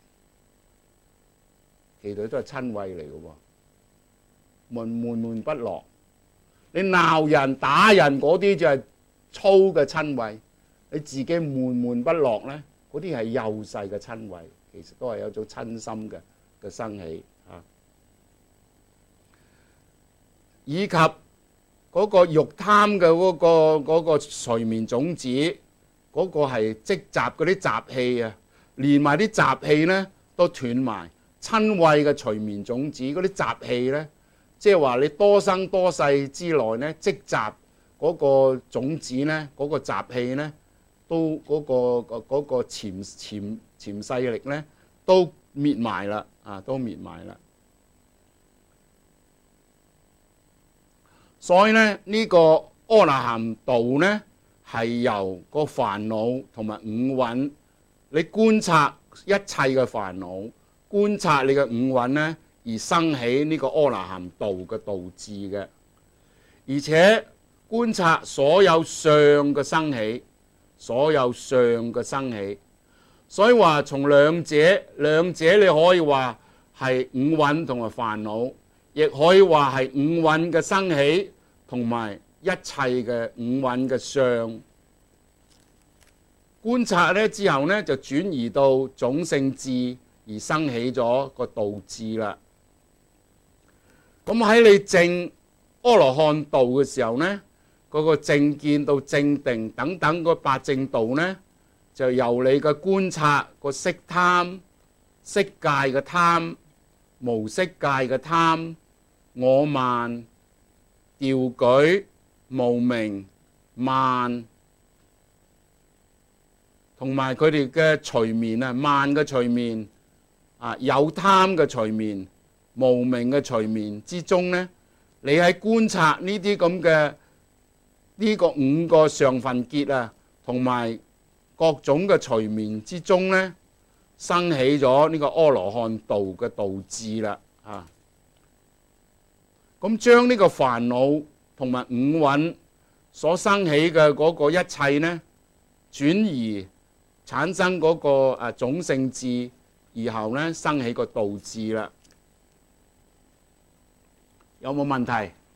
S1: 其實都係瞋恚嚟嘅喎。悶不樂，你鬧人打人嗰啲就係粗嘅瞋恚，你自己悶不樂呢，嗰啲係幼細嘅瞋恚，其實都係有種瞋心嘅生起啊。以及嗰個欲貪嘅嗰個隨眠種子，嗰個係積集嗰啲雜氣啊，連埋啲雜氣呢都斷埋。瞋恚嘅隨眠種子嗰啲雜氣呢，即係話你多生多世之內呢積集嗰個種子呢，嗰個雜氣呢，都嗰個潛勢力呢都滅埋啦，都滅埋啦。所以呢，呢個阿那含道呢，係由個煩惱同埋五蘊，你觀察一切嘅煩惱，觀察你嘅五蘊呢，而生起呢個阿那含道嘅道智嘅，而且觀察所有相嘅生起，所有相嘅生起。所以話從兩者你可以話係五蘊同埋煩惱，亦可以話係五蘊嘅生起同埋一切嘅五蘊嘅相。觀察呢之後呢，就轉移到種性智而生起咗個道智啦。咁喺你證阿羅漢道嘅時候呢，嗰個正見到正定等等個八正道呢，就由你嘅觀察個色貪、色界嘅貪、無色界嘅貪、我慢、掉舉、無明、慢，同埋佢哋嘅隨眠慢嘅隨眠有貪嘅隨眠、無明嘅隨眠之中呢，你喺觀察呢啲咁嘅呢個五個上分結同埋各種嘅隨眠之中呢，生起咗呢個阿羅漢道嘅道智啦。咁將呢個煩惱同埋五蘊所生起嘅嗰個一切呢，轉移產生嗰個種性智，然後呢生起個道智啦。有冇問題？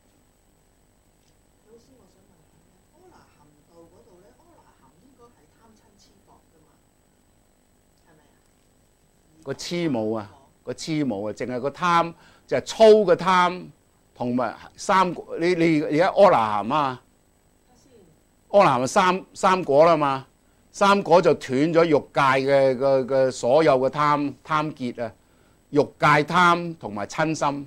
S3: 老師，我想問下咧，阿那含道嗰度咧，阿那含應該係貪親痴薄噶嘛，係咪啊？
S1: 個痴冇啊，個痴冇啊，淨係個貪就係粗嘅貪，同埋三你而家阿那含啊，阿那含係三果啦嘛，三果就斷咗欲界嘅所有嘅貪結啊，欲界貪同埋親心。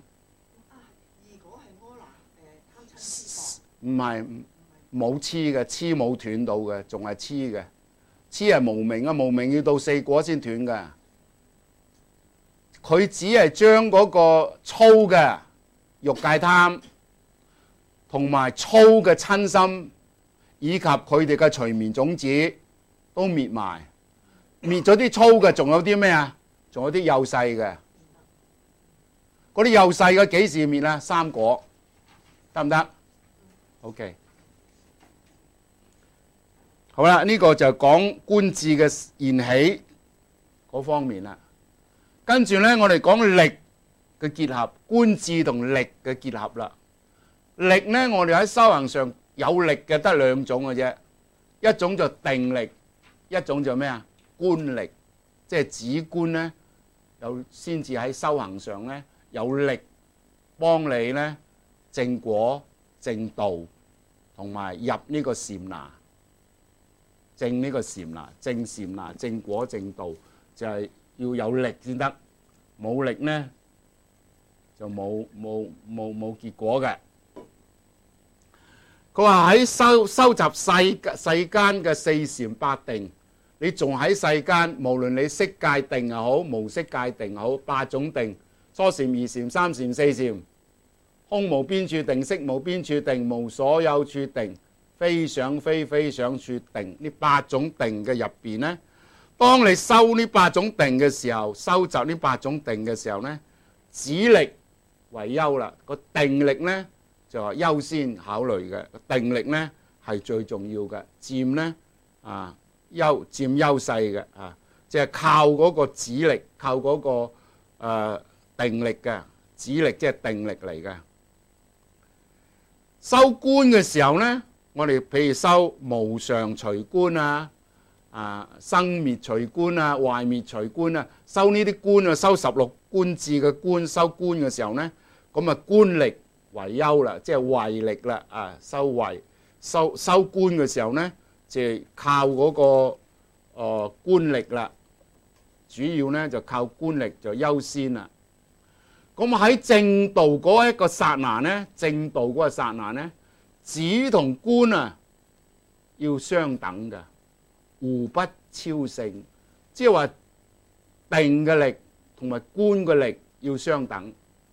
S1: 唔係冇痴嘅，痴冇斷到嘅，仲係痴嘅。痴係無明啊，無明要到四果先斷嘅。佢只係將嗰個粗嘅欲界貪，同埋粗嘅親心，以及佢哋嘅隨眠種子都滅埋。滅咗啲粗嘅，仲有啲咩啊？仲有啲幼細嘅。嗰啲幼細嘅幾時滅啊？三果得唔得？OK， 好啦，呢個就講觀智嘅現起嗰方面啦。跟住呢，我哋講力嘅結合，觀智同力嘅結合啦。力呢，我哋喺修行上有力嘅得兩種嘅啫，一種就定力，一種就咩啊？觀力，即係止觀呢，有先至喺修行上呢有力幫你呢正果正道。同埋入呢個禪那，證呢個禪那，證禪那，正果正道，就係要有力先得，冇力呢就冇結果嘅。佢話喺收集世間嘅四禪八定，你仲喺世間，無論你色界定又好，無色界定又好，八種定，初禪、二禪、三禪、四禪。空無邊處定，色無邊處定，無所有處定，非想非非想處定，呢八種定嘅入邊呢，當你修呢八種定嘅時候，收集呢八種定嘅時候呢，止力為優啦，個定力呢就係優先考慮嘅，定力呢係最重要嘅，佔呢佔優勢嘅啊，即係靠嗰個止力，靠嗰個定力嘅，止力即係定力嚟嘅。修觀嘅時候呢，我哋譬如修無常隨觀啊、生滅隨觀啊、壞滅隨觀啊，修呢啲觀啊，修16觀智嘅觀，修觀嘅時候呢，咁啊觀力為優啦，即係慧力啦啊，修慧修觀嘅時候呢，就係靠嗰個觀力啦，主要呢就靠觀力就優先啦。咁喺正道嗰一個剎那呢，正道嗰個剎那呢，止同觀啊要相等嘅，互不超勝，即係話定嘅力同埋觀嘅力要相等。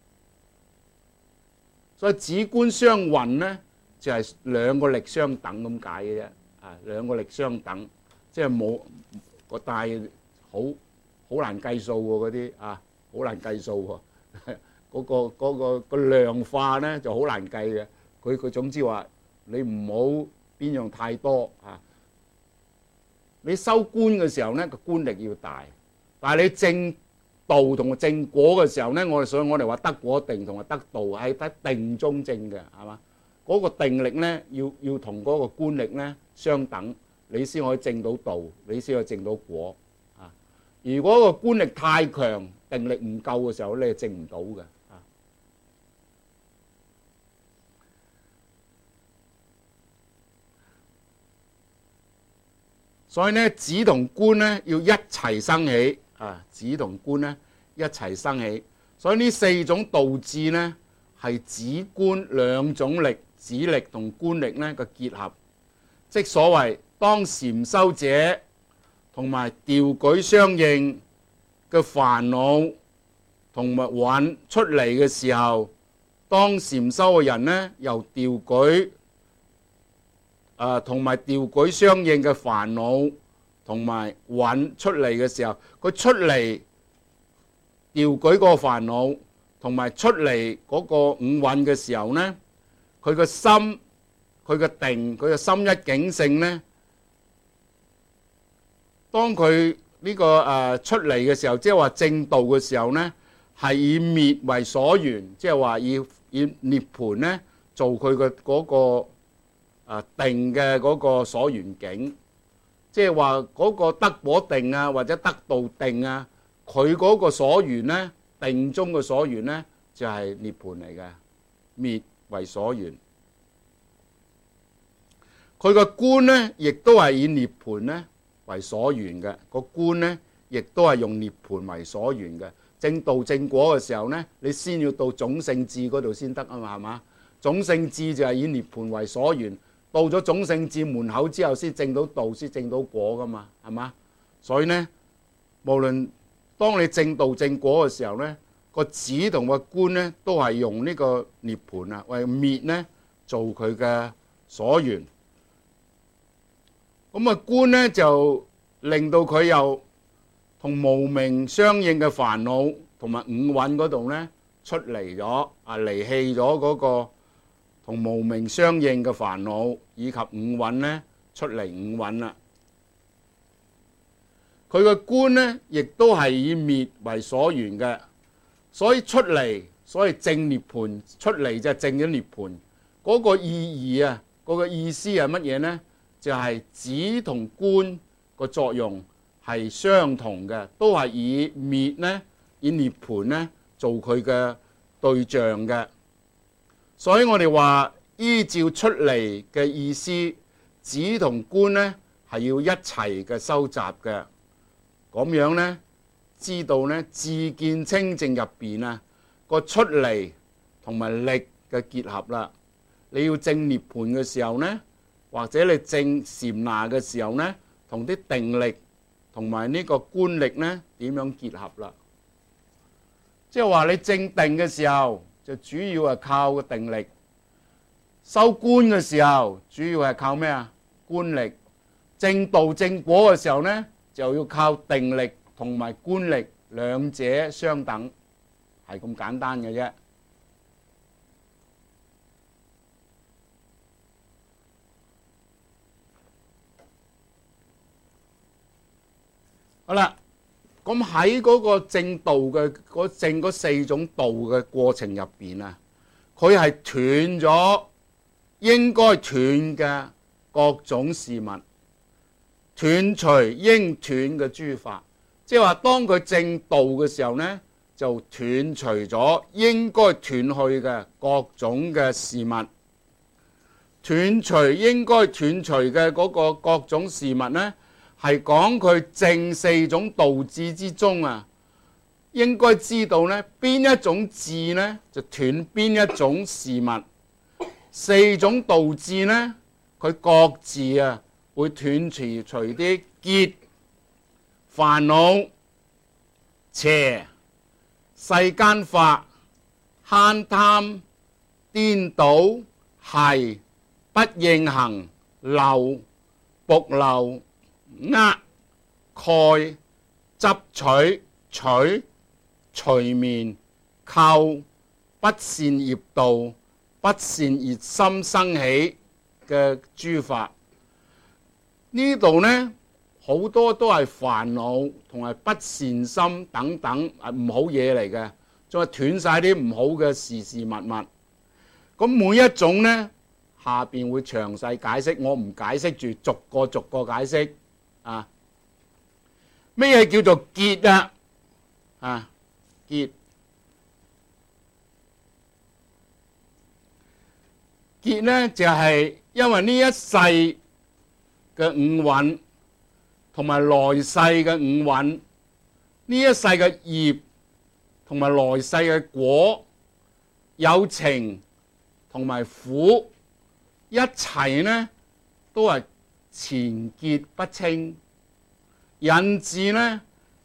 S1: 所以止觀相運呢，就係兩個力相等咁解嘅啫。啊，兩個力相等，即係冇個大好難計數喎，嗰啲啊好難計數喎。嗰個量化呢就好難計嘅，佢總之話你唔好邊樣太多啊！你修觀嘅時候呢，個觀力要大，但係你正道同正果嘅時候呢，所以我哋話得果定同埋得道係得定中正嘅，係嘛？嗰個定力呢要同嗰個觀力呢相等，你先可以正到道，你先可以正到果啊！如果個觀力太強，定力唔夠嘅時候，你係正唔到嘅。所以呢，止同觀呢要一齊生起啊！止同觀呢一齊生起，所以呢四種道智呢係止觀兩種力，止力同觀力呢個結合，即所謂當禪修者同埋調舉相應嘅煩惱同埋蘊出嚟嘅時候，當禪修嘅人呢由調舉同埋調舉相應嘅煩惱同埋蘊出嚟嘅時候，佢出嚟調舉嗰個煩惱同埋出嚟嗰個五蘊嘅時候呢， 佢個心、佢個定、佢個心一境性呢，當佢呢個出嚟嘅時候，即係話正道嘅時候呢，係以滅為所緣，即係話以涅槃呢做佢嘅嗰個定嘅嗰個所緣境，即係話嗰個得果定啊，或者得道定啊，佢嗰個所緣呢，定中嘅所緣呢，就係涅槃嚟嘅，滅為所緣。佢個觀呢，亦都係以涅槃呢為所緣嘅，個觀呢，亦都係用涅槃為所緣嘅。正道正果嘅時候呢，你先要到種性智嗰度先得啊嘛，係嘛？種性智就係以涅槃為所緣，到咗種性智門口之後，先證到道，先證到果噶嘛，係嘛？所以呢，無論當你正道正果嘅時候呢，個止同個觀呢，都係用呢個涅槃啊，為滅呢做佢嘅所緣。咁啊，觀呢就令到佢又同無明相應嘅煩惱同埋五蘊嗰度呢出嚟咗，離棄咗嗰個同無明相應嘅煩惱以及五蘊呢出嚟五蘊啦。佢嘅觀呢亦都係以滅為所緣嘅，所以出嚟，所以證涅槃出嚟就係證咗涅槃。嗰個意義啊，嗰個意思係乜嘢呢？就係止同觀個作用係相同嘅，都係以滅呢，以涅槃呢做佢嘅對象嘅。所以我哋話依照出嚟嘅意思，止同觀呢係要一齊嘅收集嘅。咁樣呢，知道呢自見清淨入邊啊個出嚟同埋力嘅結合啦。你要證涅槃嘅時候呢，或者你證禪那嘅時候呢，同啲定力同埋呢個觀力呢點樣結合啦？即係話你證定嘅時候，就主要係靠個定力；修觀嘅時候，主要係靠咩啊？觀力。證道正果嘅時候呢，就要靠定力同埋觀力，兩者相等，係咁簡單嘅啫。好啦，咁喺嗰個正道嘅證嗰四種道嘅過程入邊啊，佢係斷咗應該斷嘅各種事物，斷除應斷嘅諸法。即係話，當佢正道嘅時候呢，就斷除咗應該斷去嘅各種嘅事物，斷除應該斷除嘅嗰個各種事物呢，係講佢正四種道智之中啊，應該知道呢邊一種智呢就斷邊一種事物。四種道智呢，佢各自啊會斷除啲結、煩惱、邪、世間法、慳貪、顛倒、係、不應行、漏、僕漏、蓋、執取、取、隨眠、構、不善業道、不善熱心生起嘅諸法。呢度呢，好多都係煩惱同埋不善心等等唔好嘢嚟嘅，仲係斷晒啲唔好嘅事物物。咁每一種呢，下邊會詳細解釋，我唔解釋住，逐個解釋啊。咩嘢叫做結啊？結呢就係因為呢一世嘅五蘊同埋來世嘅五蘊，呢一世嘅業同埋來世嘅果，有情同埋苦一齊呢都係纏結不清，引致呢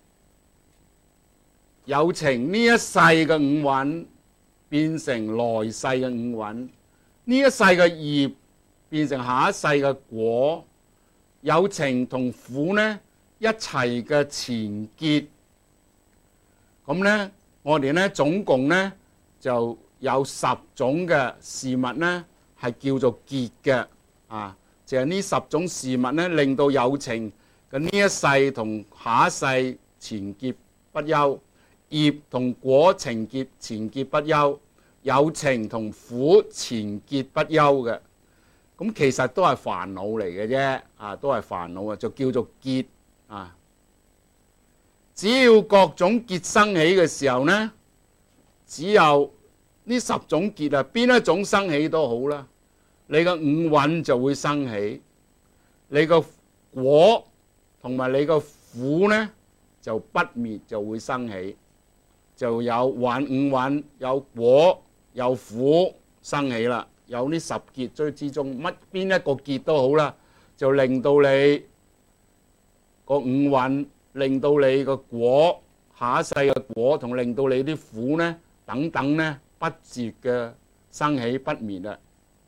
S1: 有情呢一世嘅五蘊變成來世嘅五蘊，呢一世嘅業變成下一世嘅果，有情同苦呢一齊嘅纏結。咁呢，我哋呢總共呢就有10種嘅事物呢係叫做結嘅啊，就係呢10種事物呢，令到有情嘅呢一世同下一世纏結不休，業同果情結纏結不休，有情同苦纏結不休嘅。咁其實都係煩惱嚟嘅啫，啊，都係煩惱啊，就叫做結啊。只要各種結生起嘅時候呢，只有呢10種結啊，邊一種生起都好啦，你個五蘊就會生起，你個果同埋你個苦呢就不滅，就會生起，就有五蘊有果有苦生起啦。有呢10結之中，邊一個結都好啦，就令到你個五蘊，令到你個果，下一世嘅果，同令到你啲苦呢等等呢不絕嘅生起不滅啦。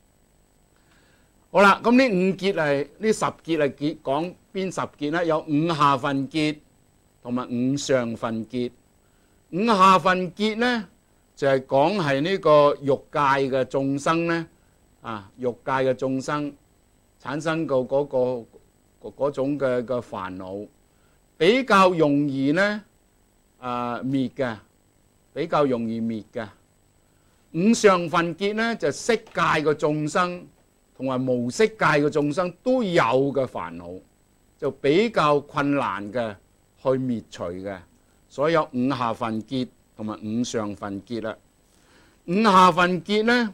S1: 好啦，咁呢5結係呢10結係講邊10結呢？有5下分結同埋5上分結。5下分結呢，就係講係呢個欲界嘅眾生呢，啊，欲界嘅眾生產生過嗰種嘅煩惱，比較容易呢滅嘅，比較容易滅嘅。5上分結呢，就色界嘅眾生同埋無色界嘅眾生都有嘅煩惱，就比較困難嘅去滅除嘅。所以有5下分結同埋5上分結啦。5下分結呢，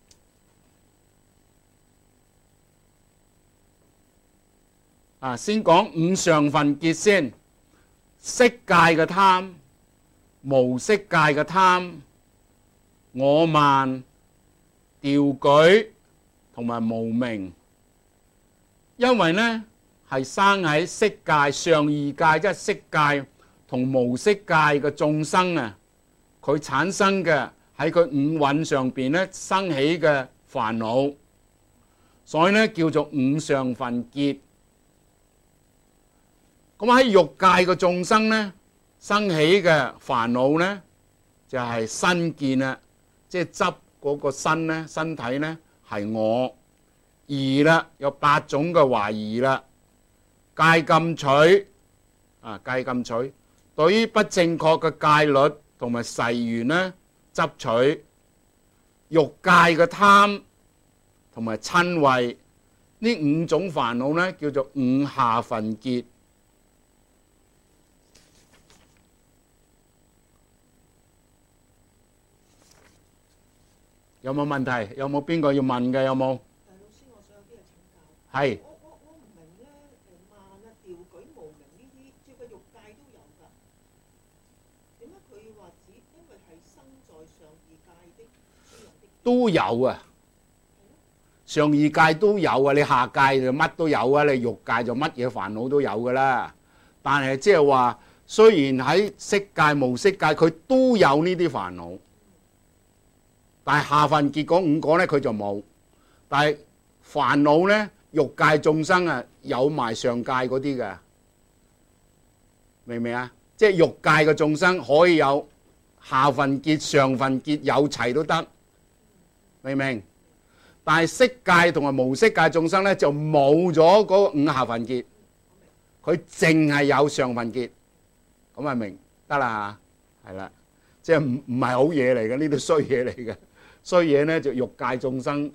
S1: 先講5上分結先。色界嘅貪、無色界嘅貪、我慢、掉舉同埋無明，因為呢係生喺色界上2界，即係色界同無色界嘅眾生啊，佢產生嘅喺佢五蘊上邊呢生起嘅煩惱，所以呢叫做5上分結。咁喺欲界嘅眾生呢，生起嘅煩惱呢，就係身見啦，即係執嗰個身呢，身體呢係我，疑啦，有8種嘅懷疑啦，戒禁取戒禁取，對於不正確嘅戒律同埋誓願呢執取，欲界嘅貪同埋瞋恚，呢5種煩惱呢叫做5下分結。有冇問題？有冇邊個要問嘅？有冇？
S3: 老師，我想有啲嘢請教。
S1: 係。
S3: 我唔明咧，慢啊、掉舉、無明呢啲，即係個欲界都有㗎。點解佢話只因為係生在上2界的
S1: 都有啊？上2界都有啊！你下界就乜都有啊！你欲界就乜嘢煩惱都有㗎啦。但係即係話，雖然喺色界、無色界，佢都有呢啲煩惱。但係下分結嗰5個呢，佢就冇。但係煩惱呢，欲界眾生啊，有埋上界嗰啲嘅，明唔明啊？即係欲界嘅眾生可以有下分結、上分結，有齊都得，明唔明？但係色界同埋無色界眾生呢，就冇咗嗰5下分結，佢淨係有上分結，咁咪明得啦嚇，係啦，即係唔係好嘢嚟嘅，呢啲衰嘢嚟嘅。衰嘢呢就欲界眾生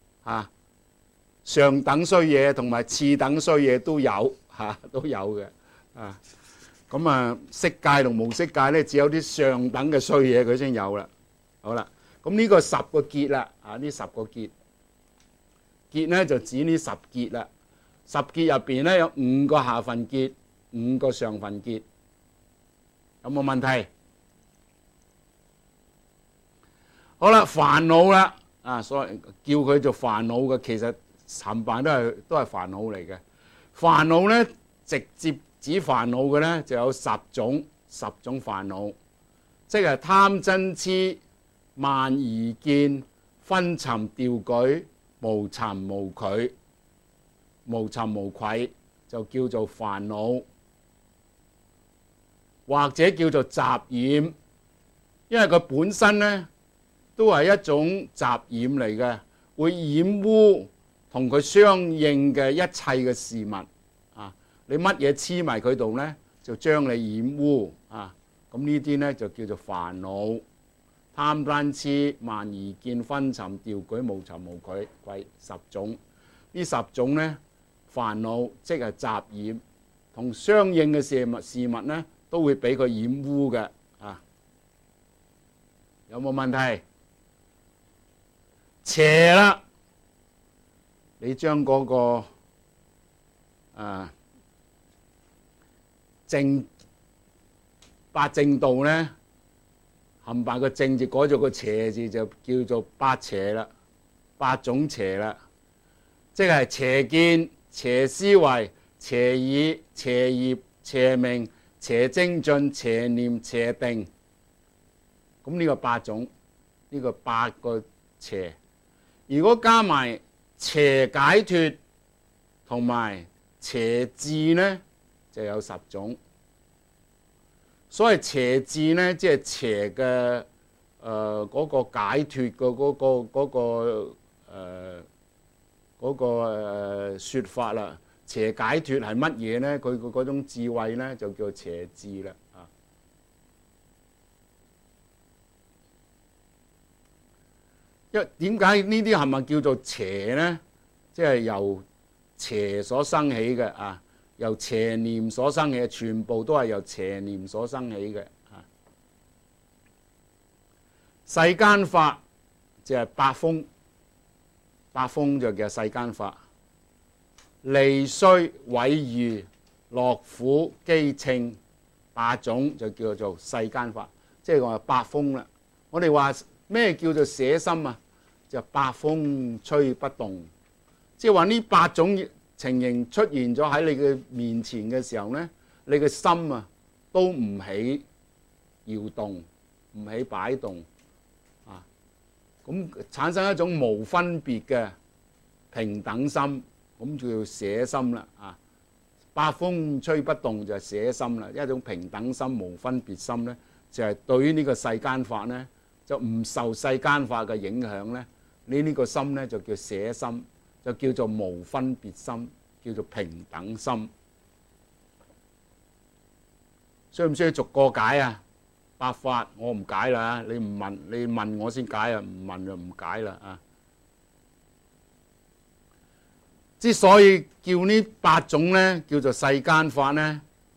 S1: 上等衰嘢同埋次等衰嘢都有都有嘅咁色界同無色界呢，只有啲上等嘅衰嘢佢先有啦。好啦，咁呢個10個結啦呢10個結呢就指呢10結啦。10結入邊呢有5個下分結，5個上分結，有冇問題？好啦，煩惱啦，所以叫佢做煩惱嘅，其實冚唪唥都係煩惱嚟嘅。煩惱呢，直接指煩惱嘅呢，就有10種煩惱，即係貪嗔痴慢疑見昏沉掉舉無慚無愧，無慚無愧就叫做煩惱，或者叫做雜染，因為佢本身呢，都係一種雜染嚟嘅， 會染污同佢相應嘅一切嘅事物啊！你乜嘢黐埋佢度呢，就將你染污啊！咁呢啲呢，就叫做煩惱。貪嗔痴慢疑見昏沉掉舉無尋無愧10種。呢10種呢，煩惱即係雜染，同相應嘅事物呢，都會俾佢染污嘅啊！有冇問題？邪啦，你將嗰個八正道呢，冚唪唥個正字改咗個邪字，就叫做八邪啦，8種邪啦，即係邪見、邪思維、邪意、邪業、邪命、邪精進、邪念、邪定。咁呢個8種，呢個8個邪。如果加埋邪解脫同埋邪智呢，就有10種。所謂邪智呢，即係邪嘅嗰個解脫嘅嗰個説法啦。邪解脫係乜嘢呢？佢嗰種智慧呢，就叫邪智啦。點解呢啲係咪叫做邪呢？即係由邪所生起嘅啊，由邪念所生起嘅，全部都係由邪念所生起嘅啊。世間法就係八風，八風就叫世間法。利衰毀譽樂苦機稱8種就叫做世間法，即係話八風啦。我哋話咩叫做捨心啊？就八風吹不動，即係話呢8種情形出現咗喺你嘅面前嘅時候呢，你嘅心啊都唔起搖動，唔起擺動啊，咁產生一種無分別嘅平等心，咁就叫捨心啦啊！八風吹不動就係捨心啦，一種平等心、無分別心呢，就係對於呢個世間法呢，就唔受世間法嘅影響呢。呢個心呢，就叫捨心，就叫做無分別心，叫做平等心。需唔需要逐個解啊？八法我唔解啦，你唔問，你問我先解啊，唔問就唔解啦啊！之所以叫呢8種呢，叫做世間法呢，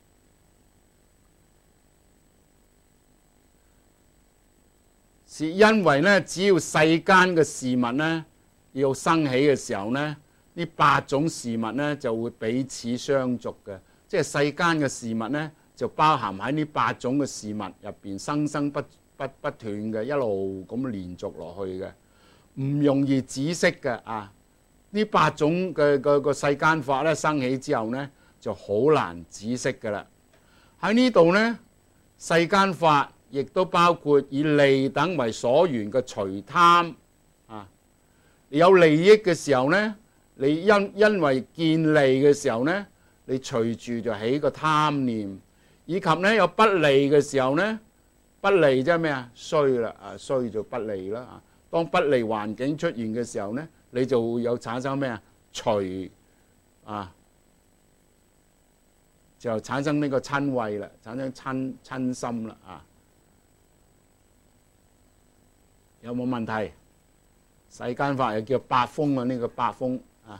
S1: 是因為呢，只要世間嘅事物呢要生起嘅時候呢，呢8種事物呢就會彼此相續嘅，即係世間嘅事物呢就包含喺呢8種嘅事物入邊，生生不斷嘅，一路咁連續落去嘅，唔容易止息嘅啊！呢8種嘅世間法呢生起之後呢，就好難止息嘅啦。喺呢度呢，世間法亦都包括以利等為所緣嘅隨貪啊！你有利益嘅時候呢，你因為見利嘅時候呢，你隨住就起個貪念，以及呢有不利嘅時候呢，不利即係咩啊？衰啦啊，衰就不利啦啊！當不利環境出現嘅時候呢，你就會有產生咩啊？隨啊，就產生呢個瞋恚啦，產生瞋心啦啊！有冇問題？世間法又叫八風啊，呢個八風啊。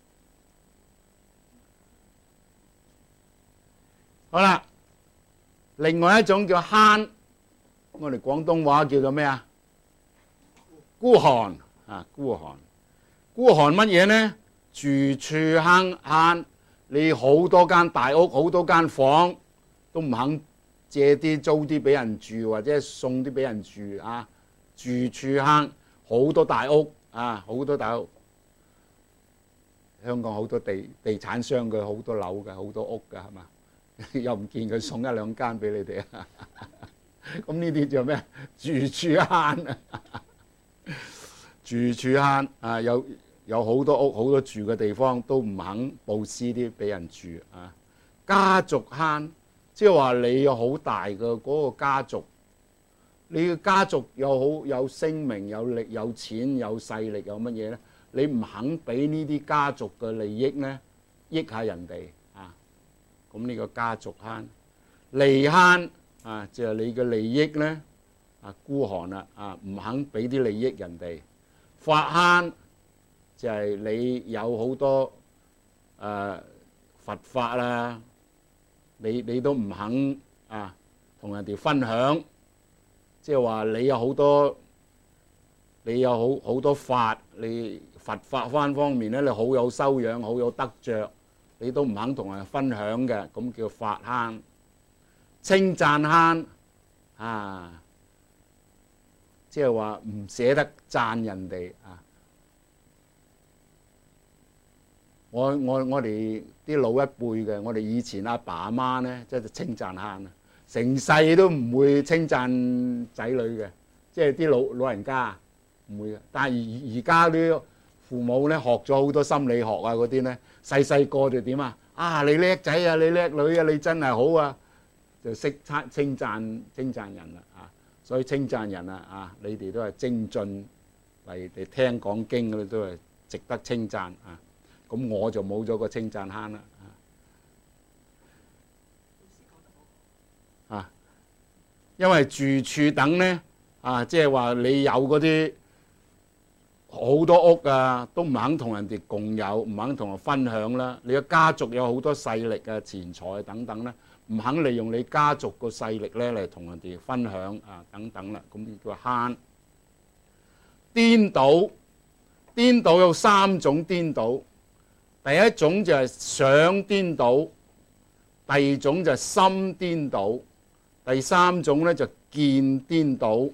S1: 好啦，另外一種叫慳，我哋廣東話叫做咩啊？孤寒啊，孤寒。孤寒乜嘢呢？住處慳，你好多間大屋，好多間房，都唔肯借啲租啲俾人住，或者送啲俾人住啊。住處慳，好多大屋啊，好多大屋。香港好多地產商佢好多樓嘅，好多屋嘅係嘛？又唔見佢送1、2間俾你哋啊！咁呢啲叫咩？住處慳啊！住處慳啊！有好多屋，好多住嘅地方都唔肯佈施啲俾人住啊！家族慳，即係話你有好大嘅嗰個家族。 你嘅家族又好有聲名、有力、有錢、有勢力，有乜嘢咧？你唔肯俾呢啲家族嘅利益咧，益下人哋啊！咁呢個家族慳，利慳啊，就係你嘅利益咧啊，孤寒啦啊，唔肯俾啲利益人哋。法慳就係你有好多佛法啦，你都唔肯啊同人哋分享。即係話你有好多，你有好多法，你佛法方面咧，你好有修養，好有得着，你都唔肯同人分享嘅，咁叫法慳。稱讚慳啊，即係話唔捨得讚人哋啊。我哋啲老一輩嘅，我哋以前阿爸阿媽咧，即係稱讚慳啊。成世都唔會稱讚仔女嘅，即係啲老人家唔會嘅。但係而家啲父母咧學咗好多心理學啊嗰啲咧，細個就點啊？啊你叻仔啊，你叻女啊，你真係好啊，就識稱讚人啦啊！所以稱讚人啊，你哋都係精進嚟聽講經嗰啲都係值得稱讚啊！咁我就冇咗個稱讚慳啦。因為住處等咧啊，即係話你有嗰啲好多屋啊，都唔肯同人哋共有，唔肯同人分享啦。你嘅家族有好多勢力啊、錢財等等咧，唔肯利用你家族個勢力咧嚟同人哋分享啊等等啦，咁叫慳。顛倒有3種顛倒，第一種就係想顛倒，第二種就係心顛倒。第3種咧就見顛倒。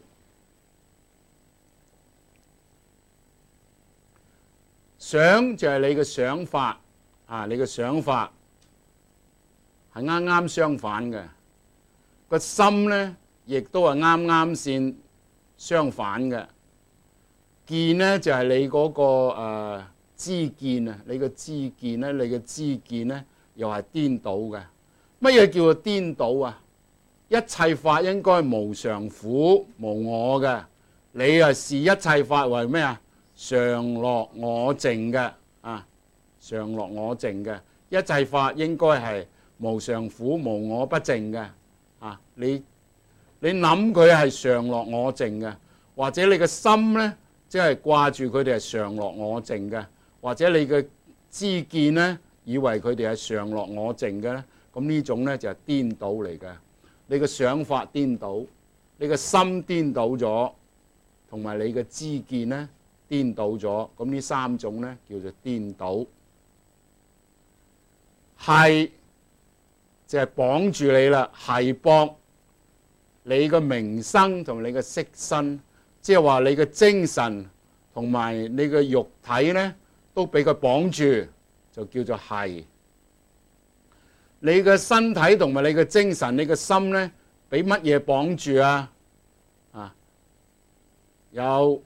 S1: 想就係你嘅想法啊，你嘅想法係啱啱相反嘅。個心咧亦都係啱啱先相反嘅。見咧就係你嗰個知見啊，你嘅知見咧，你嘅知見咧又係顛倒嘅。乜嘢叫做顛倒啊？一切法應該無常苦無我嘅，你視一切法為咩啊？常樂我淨嘅啊，常樂我淨嘅，一切法應該係無常苦無我不淨嘅啊！你諗佢係常樂我淨嘅，或者你嘅心咧，即係掛住佢哋係常樂我淨嘅，或者你嘅知見咧，以為佢哋係常樂我淨嘅咧，咁呢種咧就係顛倒嚟嘅。你嘅想法顛倒，你嘅心顛倒咗，同埋你嘅知見咧顛倒咗，咁呢3種咧叫做顛倒。係就係綁住你啦，係綁你嘅名生同你嘅色身，即係話你嘅精神同埋你嘅肉體咧都俾佢綁住，就叫做係。你嘅身體同埋你嘅精神、你嘅心咧，俾乜嘢綁住啊？啊，有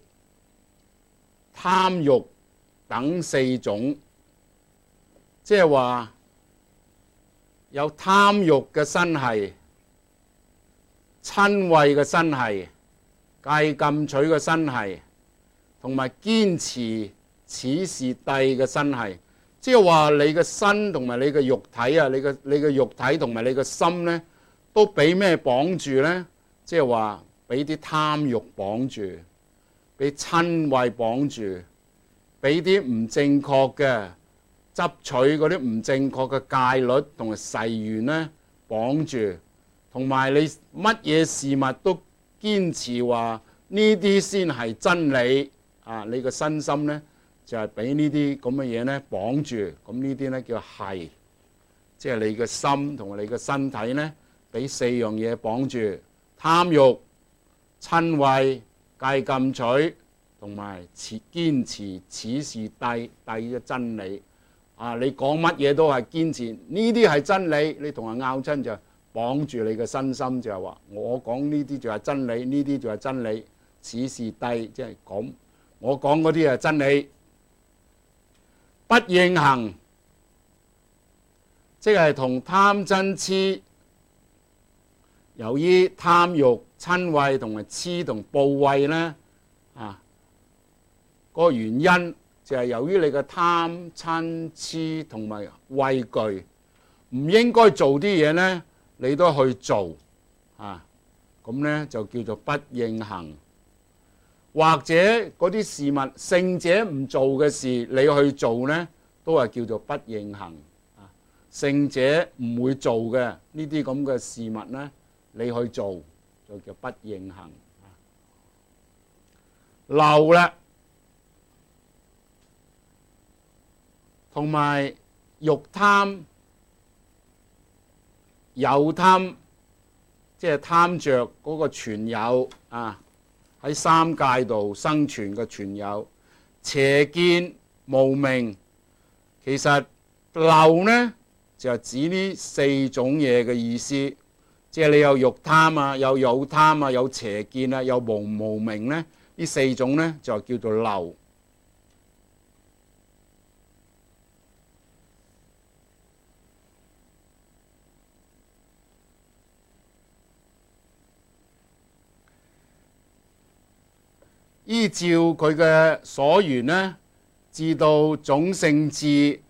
S1: 貪欲等4種，即係話有貪欲嘅身係、瞋恚嘅身係、戒禁取嘅身係，同埋堅持此是諦嘅身係。即係話你嘅身同埋你嘅肉體啊，你嘅肉體同埋你嘅心咧，都俾咩綁住咧？即係話俾啲貪欲綁住，俾瞋恚綁住，俾啲唔正確嘅執取嗰啲唔正確嘅戒律同埋誓願咧綁住，同埋你乜嘢事物都堅持話呢啲先係真理啊！你個身心咧，就係俾呢啲咁嘅嘢咧綁住，咁呢啲咧叫係，即係你嘅心同埋你嘅身體咧，俾4樣嘢綁住：貪欲、瞋恚、戒禁取，同埋堅持此是諦嘅真理。啊，你講乜嘢都係堅持呢啲係真理，你同人拗親就綁住你嘅身心，就係話我講呢啲就係真理，呢啲就係真理，此是諦，即係咁，我講嗰啲係真理。不應行，即係同貪嗔癡，由於貪欲、 親畏同埋痴同怖畏呢？嗰個原因就係由於你嘅貪親痴同埋畏懼，唔應該做啲嘢呢，你都去做咁呢就叫做不應行。或者嗰啲事物聖者唔做嘅事，你去做呢，都係叫做不應行。聖者唔會做嘅呢啲咁嘅事物呢，你去做就叫不應行。漏啦，同埋欲貪、有貪，即係貪着嗰個存有喺三界度生存嘅存有，邪見無明，其實漏呢就係指呢四種嘢嘅意思，即係你有欲貪有貪有邪見有無明呢，呢四種呢就叫做漏。依照佢嘅所緣呢，至到種性智，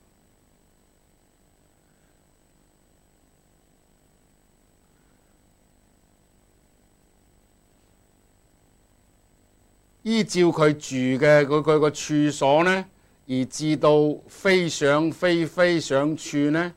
S1: 依照佢住嘅佢個處所呢，而至到非想非非想處呢，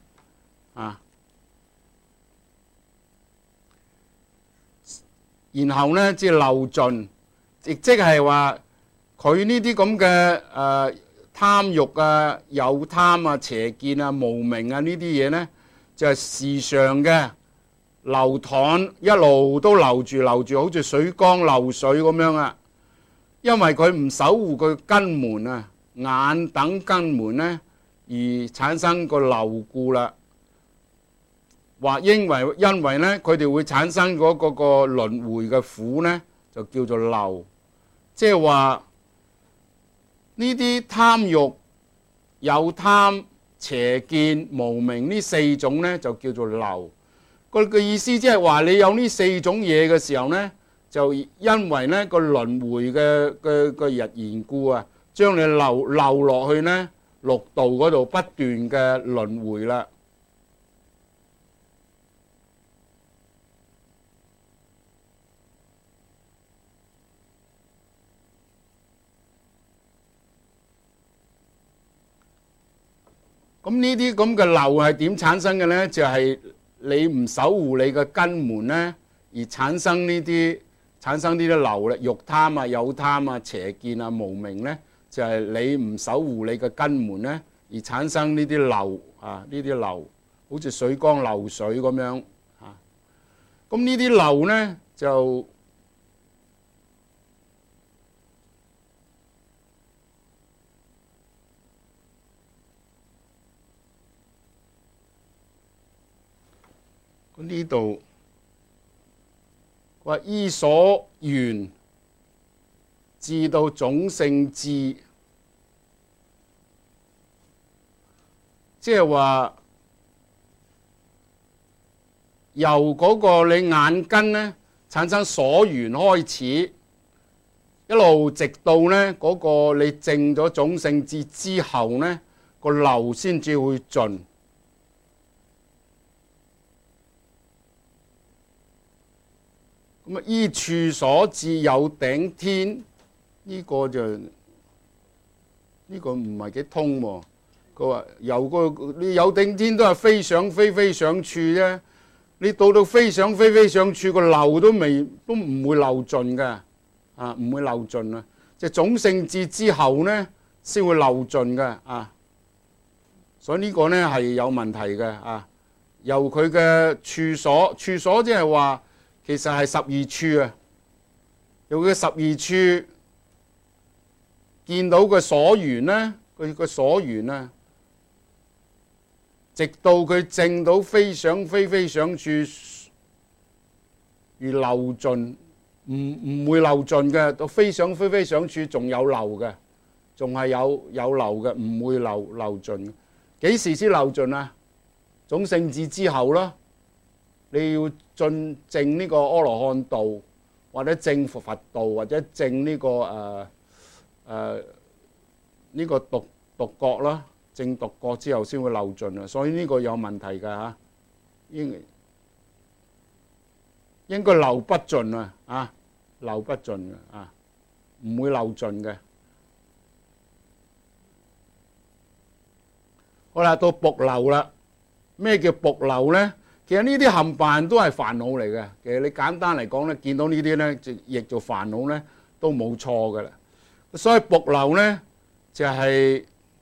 S1: 然後呢即係漏盡。亦即係話佢呢啲咁嘅貪欲有貪邪見無明呢啲嘢呢，就係時常嘅流淌，一路都流住，好似水缸漏水咁樣因為佢唔守護佢根門眼等根門呢，而產生個流故啦。或因為呢，佢哋會產生嗰個輪迴嘅苦呢，就叫做漏。即係話呢啲貪欲、有貪、邪見、無明呢四種呢，就叫做漏。佢嘅意思即係話你有呢四種嘢嘅時候呢，就因為呢個輪迴嘅日緣故將你流落去呢六道嗰度不斷嘅輪迴啦。咁呢啲咁嘅漏係點產生嘅呢？就係你唔守護你嘅根門呢，而產生呢啲漏啦。欲貪有貪邪見無明呢，就係你唔守護你嘅根門呢，而產生呢啲漏呢啲漏，好似水缸漏水咁樣咁呢啲漏呢，就呢度話依所緣至到種性智，即係話由嗰個你眼根呢產生所緣開始，一路直到呢嗰個你證咗種性智之後呢，個漏先至會盡。咁依處所至有頂天，呢個唔係幾通喎。佢話你有頂天都係非想非非想處啫。你到非想非非想處，個漏都唔會漏盡嘅，唔會漏盡即係種性智之後呢，先會漏盡嘅所以呢個呢係有問題嘅由佢嘅處所即係話。其實係12處由佢12處見到個所緣呢，佢個所緣直到佢證到非想非非想處而漏盡，唔會漏盡嘅。到非想非非想處仲有漏嘅，仲係有漏嘅，唔會漏盡。幾時先漏盡種性智之後啦。 你要進證呢個阿羅漢道，或者證佛道，或者證呢個獨覺啦，證獨覺之後先會漏盡啊。所以呢個有問題㗎嚇，應該漏不盡啊，漏不盡嘅啊，唔會漏盡嘅。好啦，到瀑流啦。咩叫瀑流呢？其實呢啲冚唪唥都係煩惱嚟嘅。其實你簡單嚟講咧，見到呢啲咧，就譯做煩惱咧，都冇錯㗎啦。所以瀑流咧，就係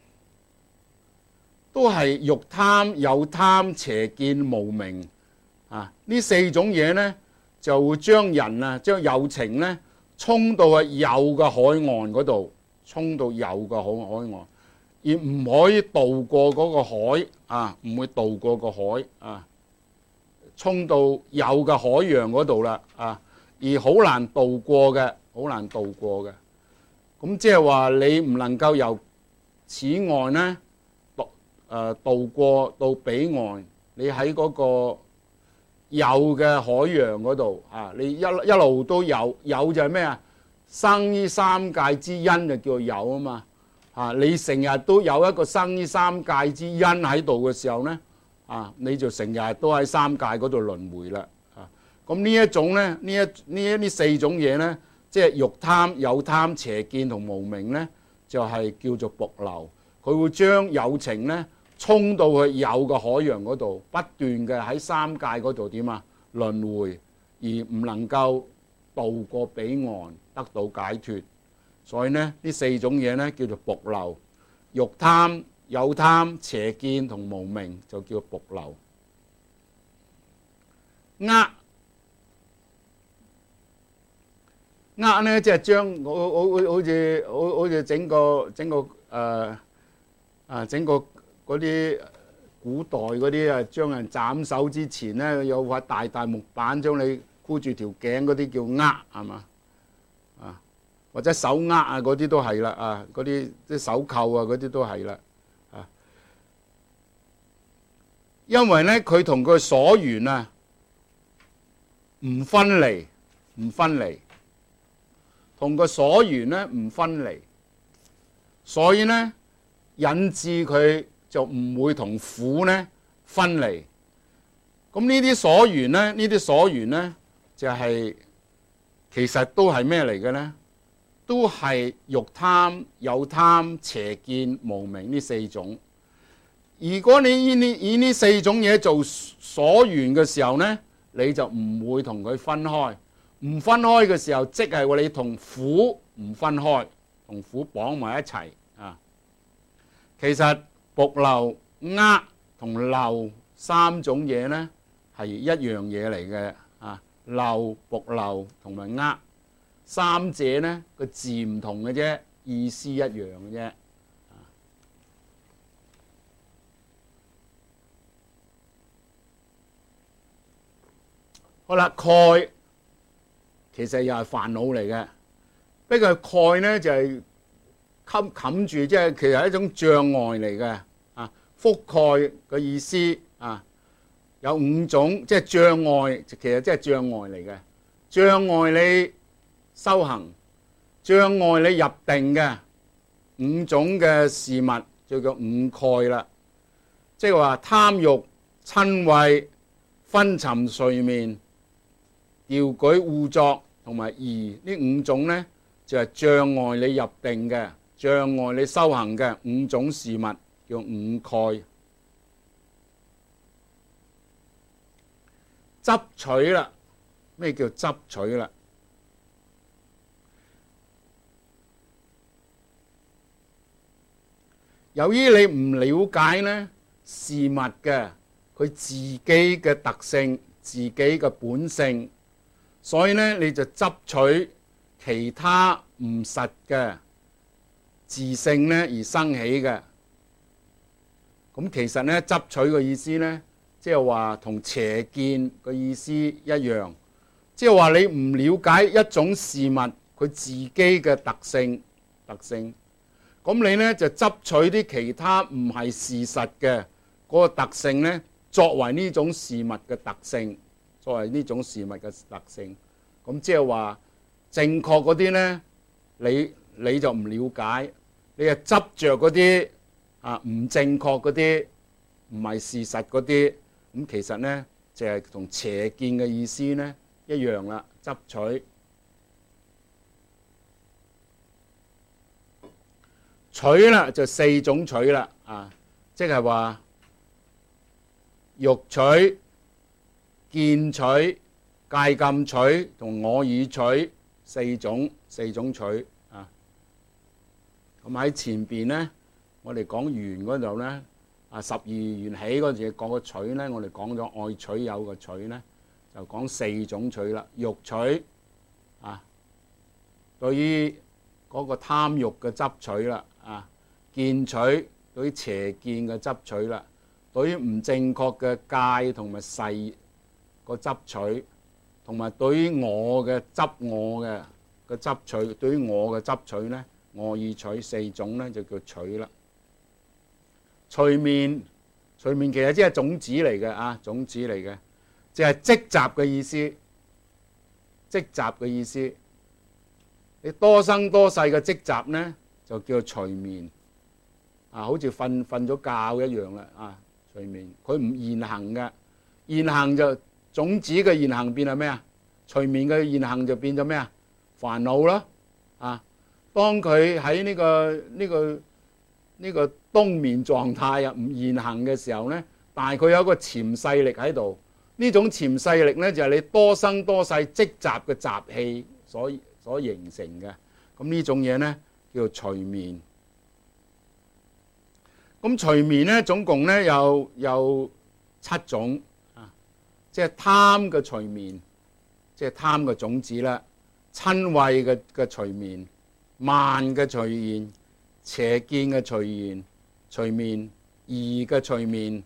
S1: 都係欲貪、有貪、邪見、無明啊。呢四種嘢咧，就會將人啊，將有情咧，衝到去有嘅海岸嗰度，衝到有嘅海岸。而唔可以渡過嗰個海啊，唔會渡過個海啊，衝到有嘅海洋嗰度啦啊，而好難渡過嘅，好難渡過嘅。咁即係話你唔能夠由此岸咧渡過到彼岸，你喺嗰個有嘅海洋嗰度啊，你一路都有就係咩啊？生於三界之因就叫做有啊嘛。你成日都有一個生於三界之因喺度嘅時候呢，你就成日都喺三界嗰度輪迴啦。咁呢一種呢，呢四種嘢呢，即係欲貪、有貪、邪見同無明呢，就係叫做瀑流。佢會將有情呢衝到去有嘅海洋嗰度，不斷嘅喺三界嗰度點啊輪迴，而唔能夠渡過彼岸得到解脫。所以呢四種嘢呢叫做瀑流，欲貪、有貪、邪見同無明就叫瀑流。呢即係將好似整個嗰啲古代嗰啲啊，將人斬首之前呢，有塊大木板將你箍住條頸嗰啲叫握係嘛？或者手握啊嗰啲都係啦啊，嗰啲手扣啊嗰啲都係啦啊，因為咧佢同佢所緣啊唔分離，同個所緣咧唔分離，所以咧引致佢就唔會同苦咧分離。咁呢啲所緣咧就係其實都係咩嚟嘅咧？都係欲貪、有貪、邪見、無明呢四種。如果你以呢四種嘢做所緣嘅時候呢，你就唔會同佢分開。唔分開嘅時候，即係話你同苦唔分開，同苦綁埋一齊啊。其實瀑流、握同流三種嘢呢係一樣嘢嚟嘅啊。流、瀑流同埋握。三者呢個字唔同嘅啫，意思一樣嘅啫。好啦，蓋其實又係煩惱嚟嘅。不過蓋呢就係冚住，即係其實係一種障礙嚟嘅。覆蓋嘅意思有五種，即係障礙，其實即係障礙嚟嘅。障礙你修行，障礙你入定嘅五種嘅事物就叫五蓋啦。即係話貪欲、瞋恚、昏沉睡眠、掉舉污作同埋疑呢五種呢，就係障礙你入定嘅、障礙你修行嘅五種事物，叫五蓋。執取啦，咩叫執取啦？由於你唔了解呢事物嘅佢自己嘅特性、自己嘅本性，所以呢你就執取其他唔實嘅自性呢而生起嘅。咁其實呢執取嘅意思呢，即係話同邪見嘅意思一樣，即係話你唔了解一種事物佢自己嘅特性。咁你呢就執取啲其他唔係事實嘅嗰個特性呢，作為呢種事物嘅特性， 作為呢種事物嘅特性。咁即係話正確嗰啲呢，你就唔了解，你係執着嗰啲唔正確嗰啲，唔係事實嗰啲。咁其實呢，就係同邪見嘅意思呢一樣啦，執取。取啦就4種取啦，即係話欲取、見取、戒禁取同我意取四種取啊。咁喺前邊呢，我哋講緣嗰度呢，12緣起嗰時講個取呢，我哋講咗愛取有個取呢，就講4種取啦。欲取對於嗰個貪欲嘅執取啦，見取對於邪見嘅執取啦，對於唔正確嘅戒同埋誓個執取，同埋對於我嘅執我嘅執取，對於我嘅執取呢，我意取4種呢，就叫取啦。隨眠其實即係種子嚟嘅，種子嚟嘅，即係積集嘅意思。積集嘅意思，你多生多世嘅積集呢，就叫隨眠。好似瞓咗覺一樣啦，隨眠。佢唔現行嘅，現行就種子嘅現行變係咩啊？隨眠嘅現行就變咗咩啊？煩惱啦，當佢喺呢個冬眠狀態唔現行嘅時候呢，但係佢有一個潛勢力喺度。呢種潛勢力呢，就係你多生多世積集嘅習氣所形成嘅。咁呢種嘢呢，叫做隨眠。咁隨眠呢，總共呢有7種，即係貪嘅隨眠，即係貪嘅種子啦；瞋恚嘅隨眠，慢嘅隨眠，邪見嘅隨眠，疑嘅隨眠，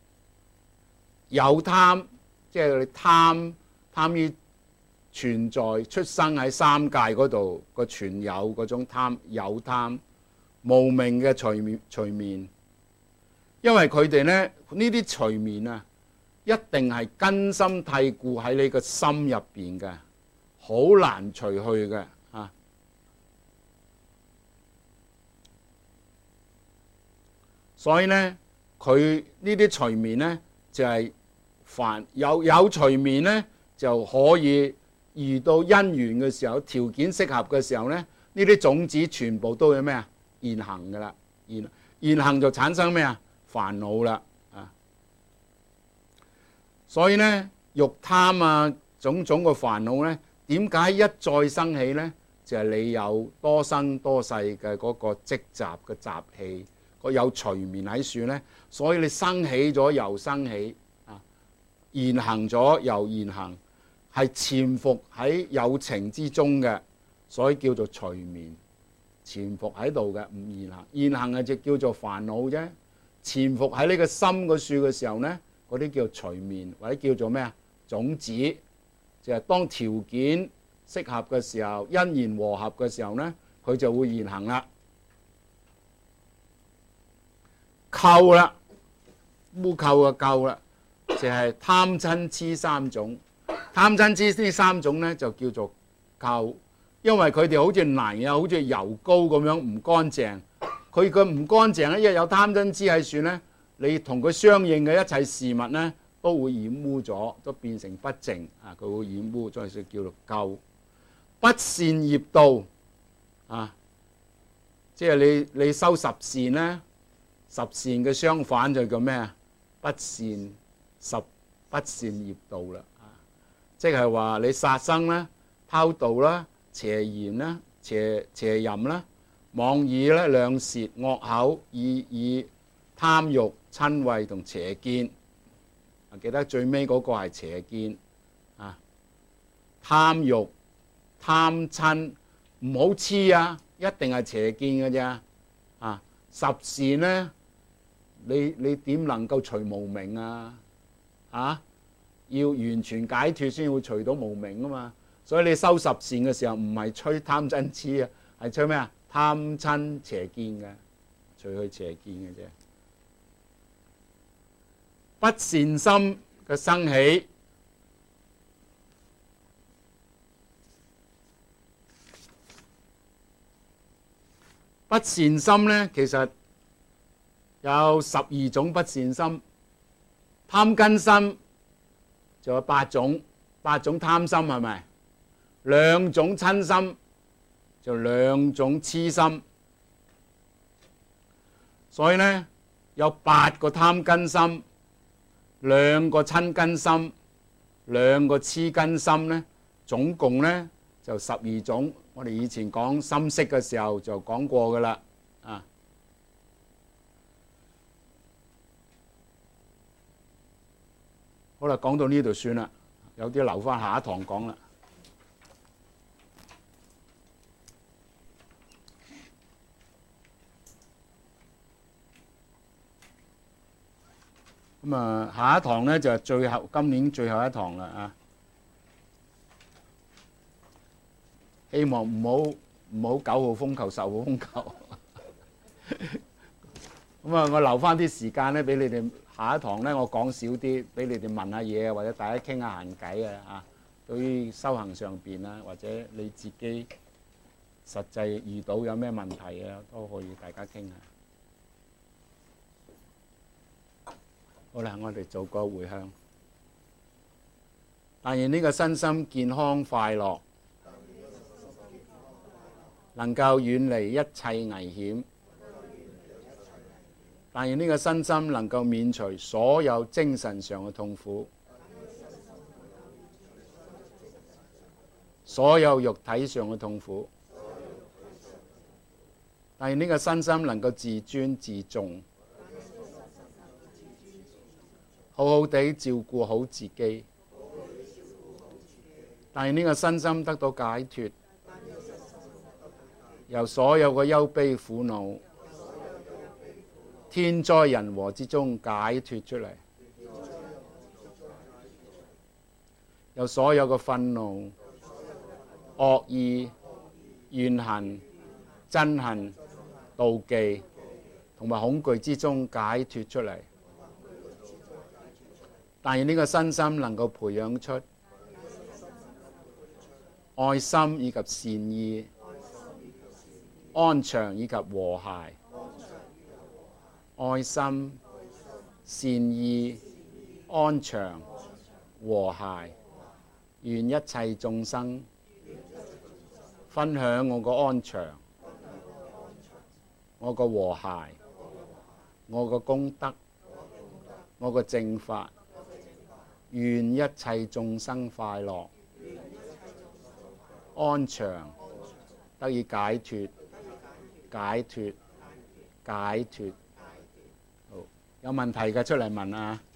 S1: 有貪，即係你貪於存在出生喺三界嗰度個存有嗰種貪，有貪，無明嘅隨眠。因為佢哋呢啲隨眠一定係根深蒂固喺你個心入邊嘅，好難除去嘅。所以呢，佢呢啲隨眠呢，就係有隨眠呢，就可以遇到因緣嘅時候，條件適合嘅時候呢，呢啲種子全部都係咩啊？現行噶啦，現行就產生咩啊？煩惱啦，所以呢，欲貪種種嘅煩惱呢，點解一再生起呢？就係你有多生多世嘅嗰個積集嘅習氣，有隨眠喺處呢，所以你生起咗又生起，現行咗又現行，係潛伏喺有情之中嘅，所以叫做隨眠，潛伏喺度嘅，唔現行。現行係就叫做煩惱啫。潛伏喺呢個心嗰處嘅時候呢，嗰啲叫隨眠，或者叫做咩啊？種子，就係當條件適合嘅時候，因緣和合嘅時候呢，佢就會現行啦。垢啦，污垢嘅垢啦，就係貪嗔癡3種。貪嗔癡呢3種呢，就叫做垢，因為佢哋好似泥啊，好似油膏咁樣唔乾淨。佢個唔乾淨咧，一有貪嗔癡喺處呢，你同佢相應嘅一切事物呢，都會染污咗，都變成不淨啊！佢會染污，所以叫做垢。不善業道即係你修10善呢，10善嘅相反就叫咩啊？不善業道啦，即係話你殺生啦、偷盜啦、邪言啦、邪淫啦、妄語啦、兩舌、惡口、意、貪欲、瞋恚同邪見。記得最尾嗰個係邪見貪欲、貪瞋，唔好黐一定係邪見嘅啫。10善呢，你點能夠除無明要完全解脫先會除到無明啊嘛。所以你修10善嘅時候，唔係吹貪嗔癡係吹咩啊？貪嗔邪見嘅，除去邪見嘅啫。不善心嘅生起， 不善心呢，其實有12種不善心。貪根心就有8種，8種貪心係咪？2種瞋心就2種痴心。所以呢，有8個貪根心，2個瞋根心，2個痴根心呢，總共呢就12種。我哋以前講心識嘅時候就講過噶啦，啊。好啦，講到呢度算啦，有啲留翻下一堂講啦。咁啊，下一堂呢就係今年最後一堂啦啊！希望唔好9號風球、10號風球。咁啊，我留翻啲時間咧，俾你哋下一堂咧，我講少啲，俾你哋問下嘢啊，或者大家傾下閒偈啊，啊，對於修行上邊啊，或者你自己實際遇到有咩問題啊，都可以大家傾下。好啦，我哋做個回向。但願呢個身心健康快樂，能夠遠離一切危險。但願呢個身心能夠免除所有精神上嘅痛苦，所有肉體上嘅痛苦。但願呢個身心能夠自尊自重，好好地照顧好自己。但願呢個身心得到解脫，由所有嘅憂悲苦惱、天災人禍之中解脫出嚟，由所有嘅憤怒、惡意、怨恨、憎恨、妒忌同埋恐懼之中解脫出嚟。但願呢個身心能夠培養出愛心以及善意、安詳以及和諧。愛心、善意、安詳、和諧，願一切眾生分享我個安詳、我個和諧、我個功德、我個正法，願一切眾生快樂、安詳，得以解脫、解脫、解脫。有問題嘅出嚟問啊！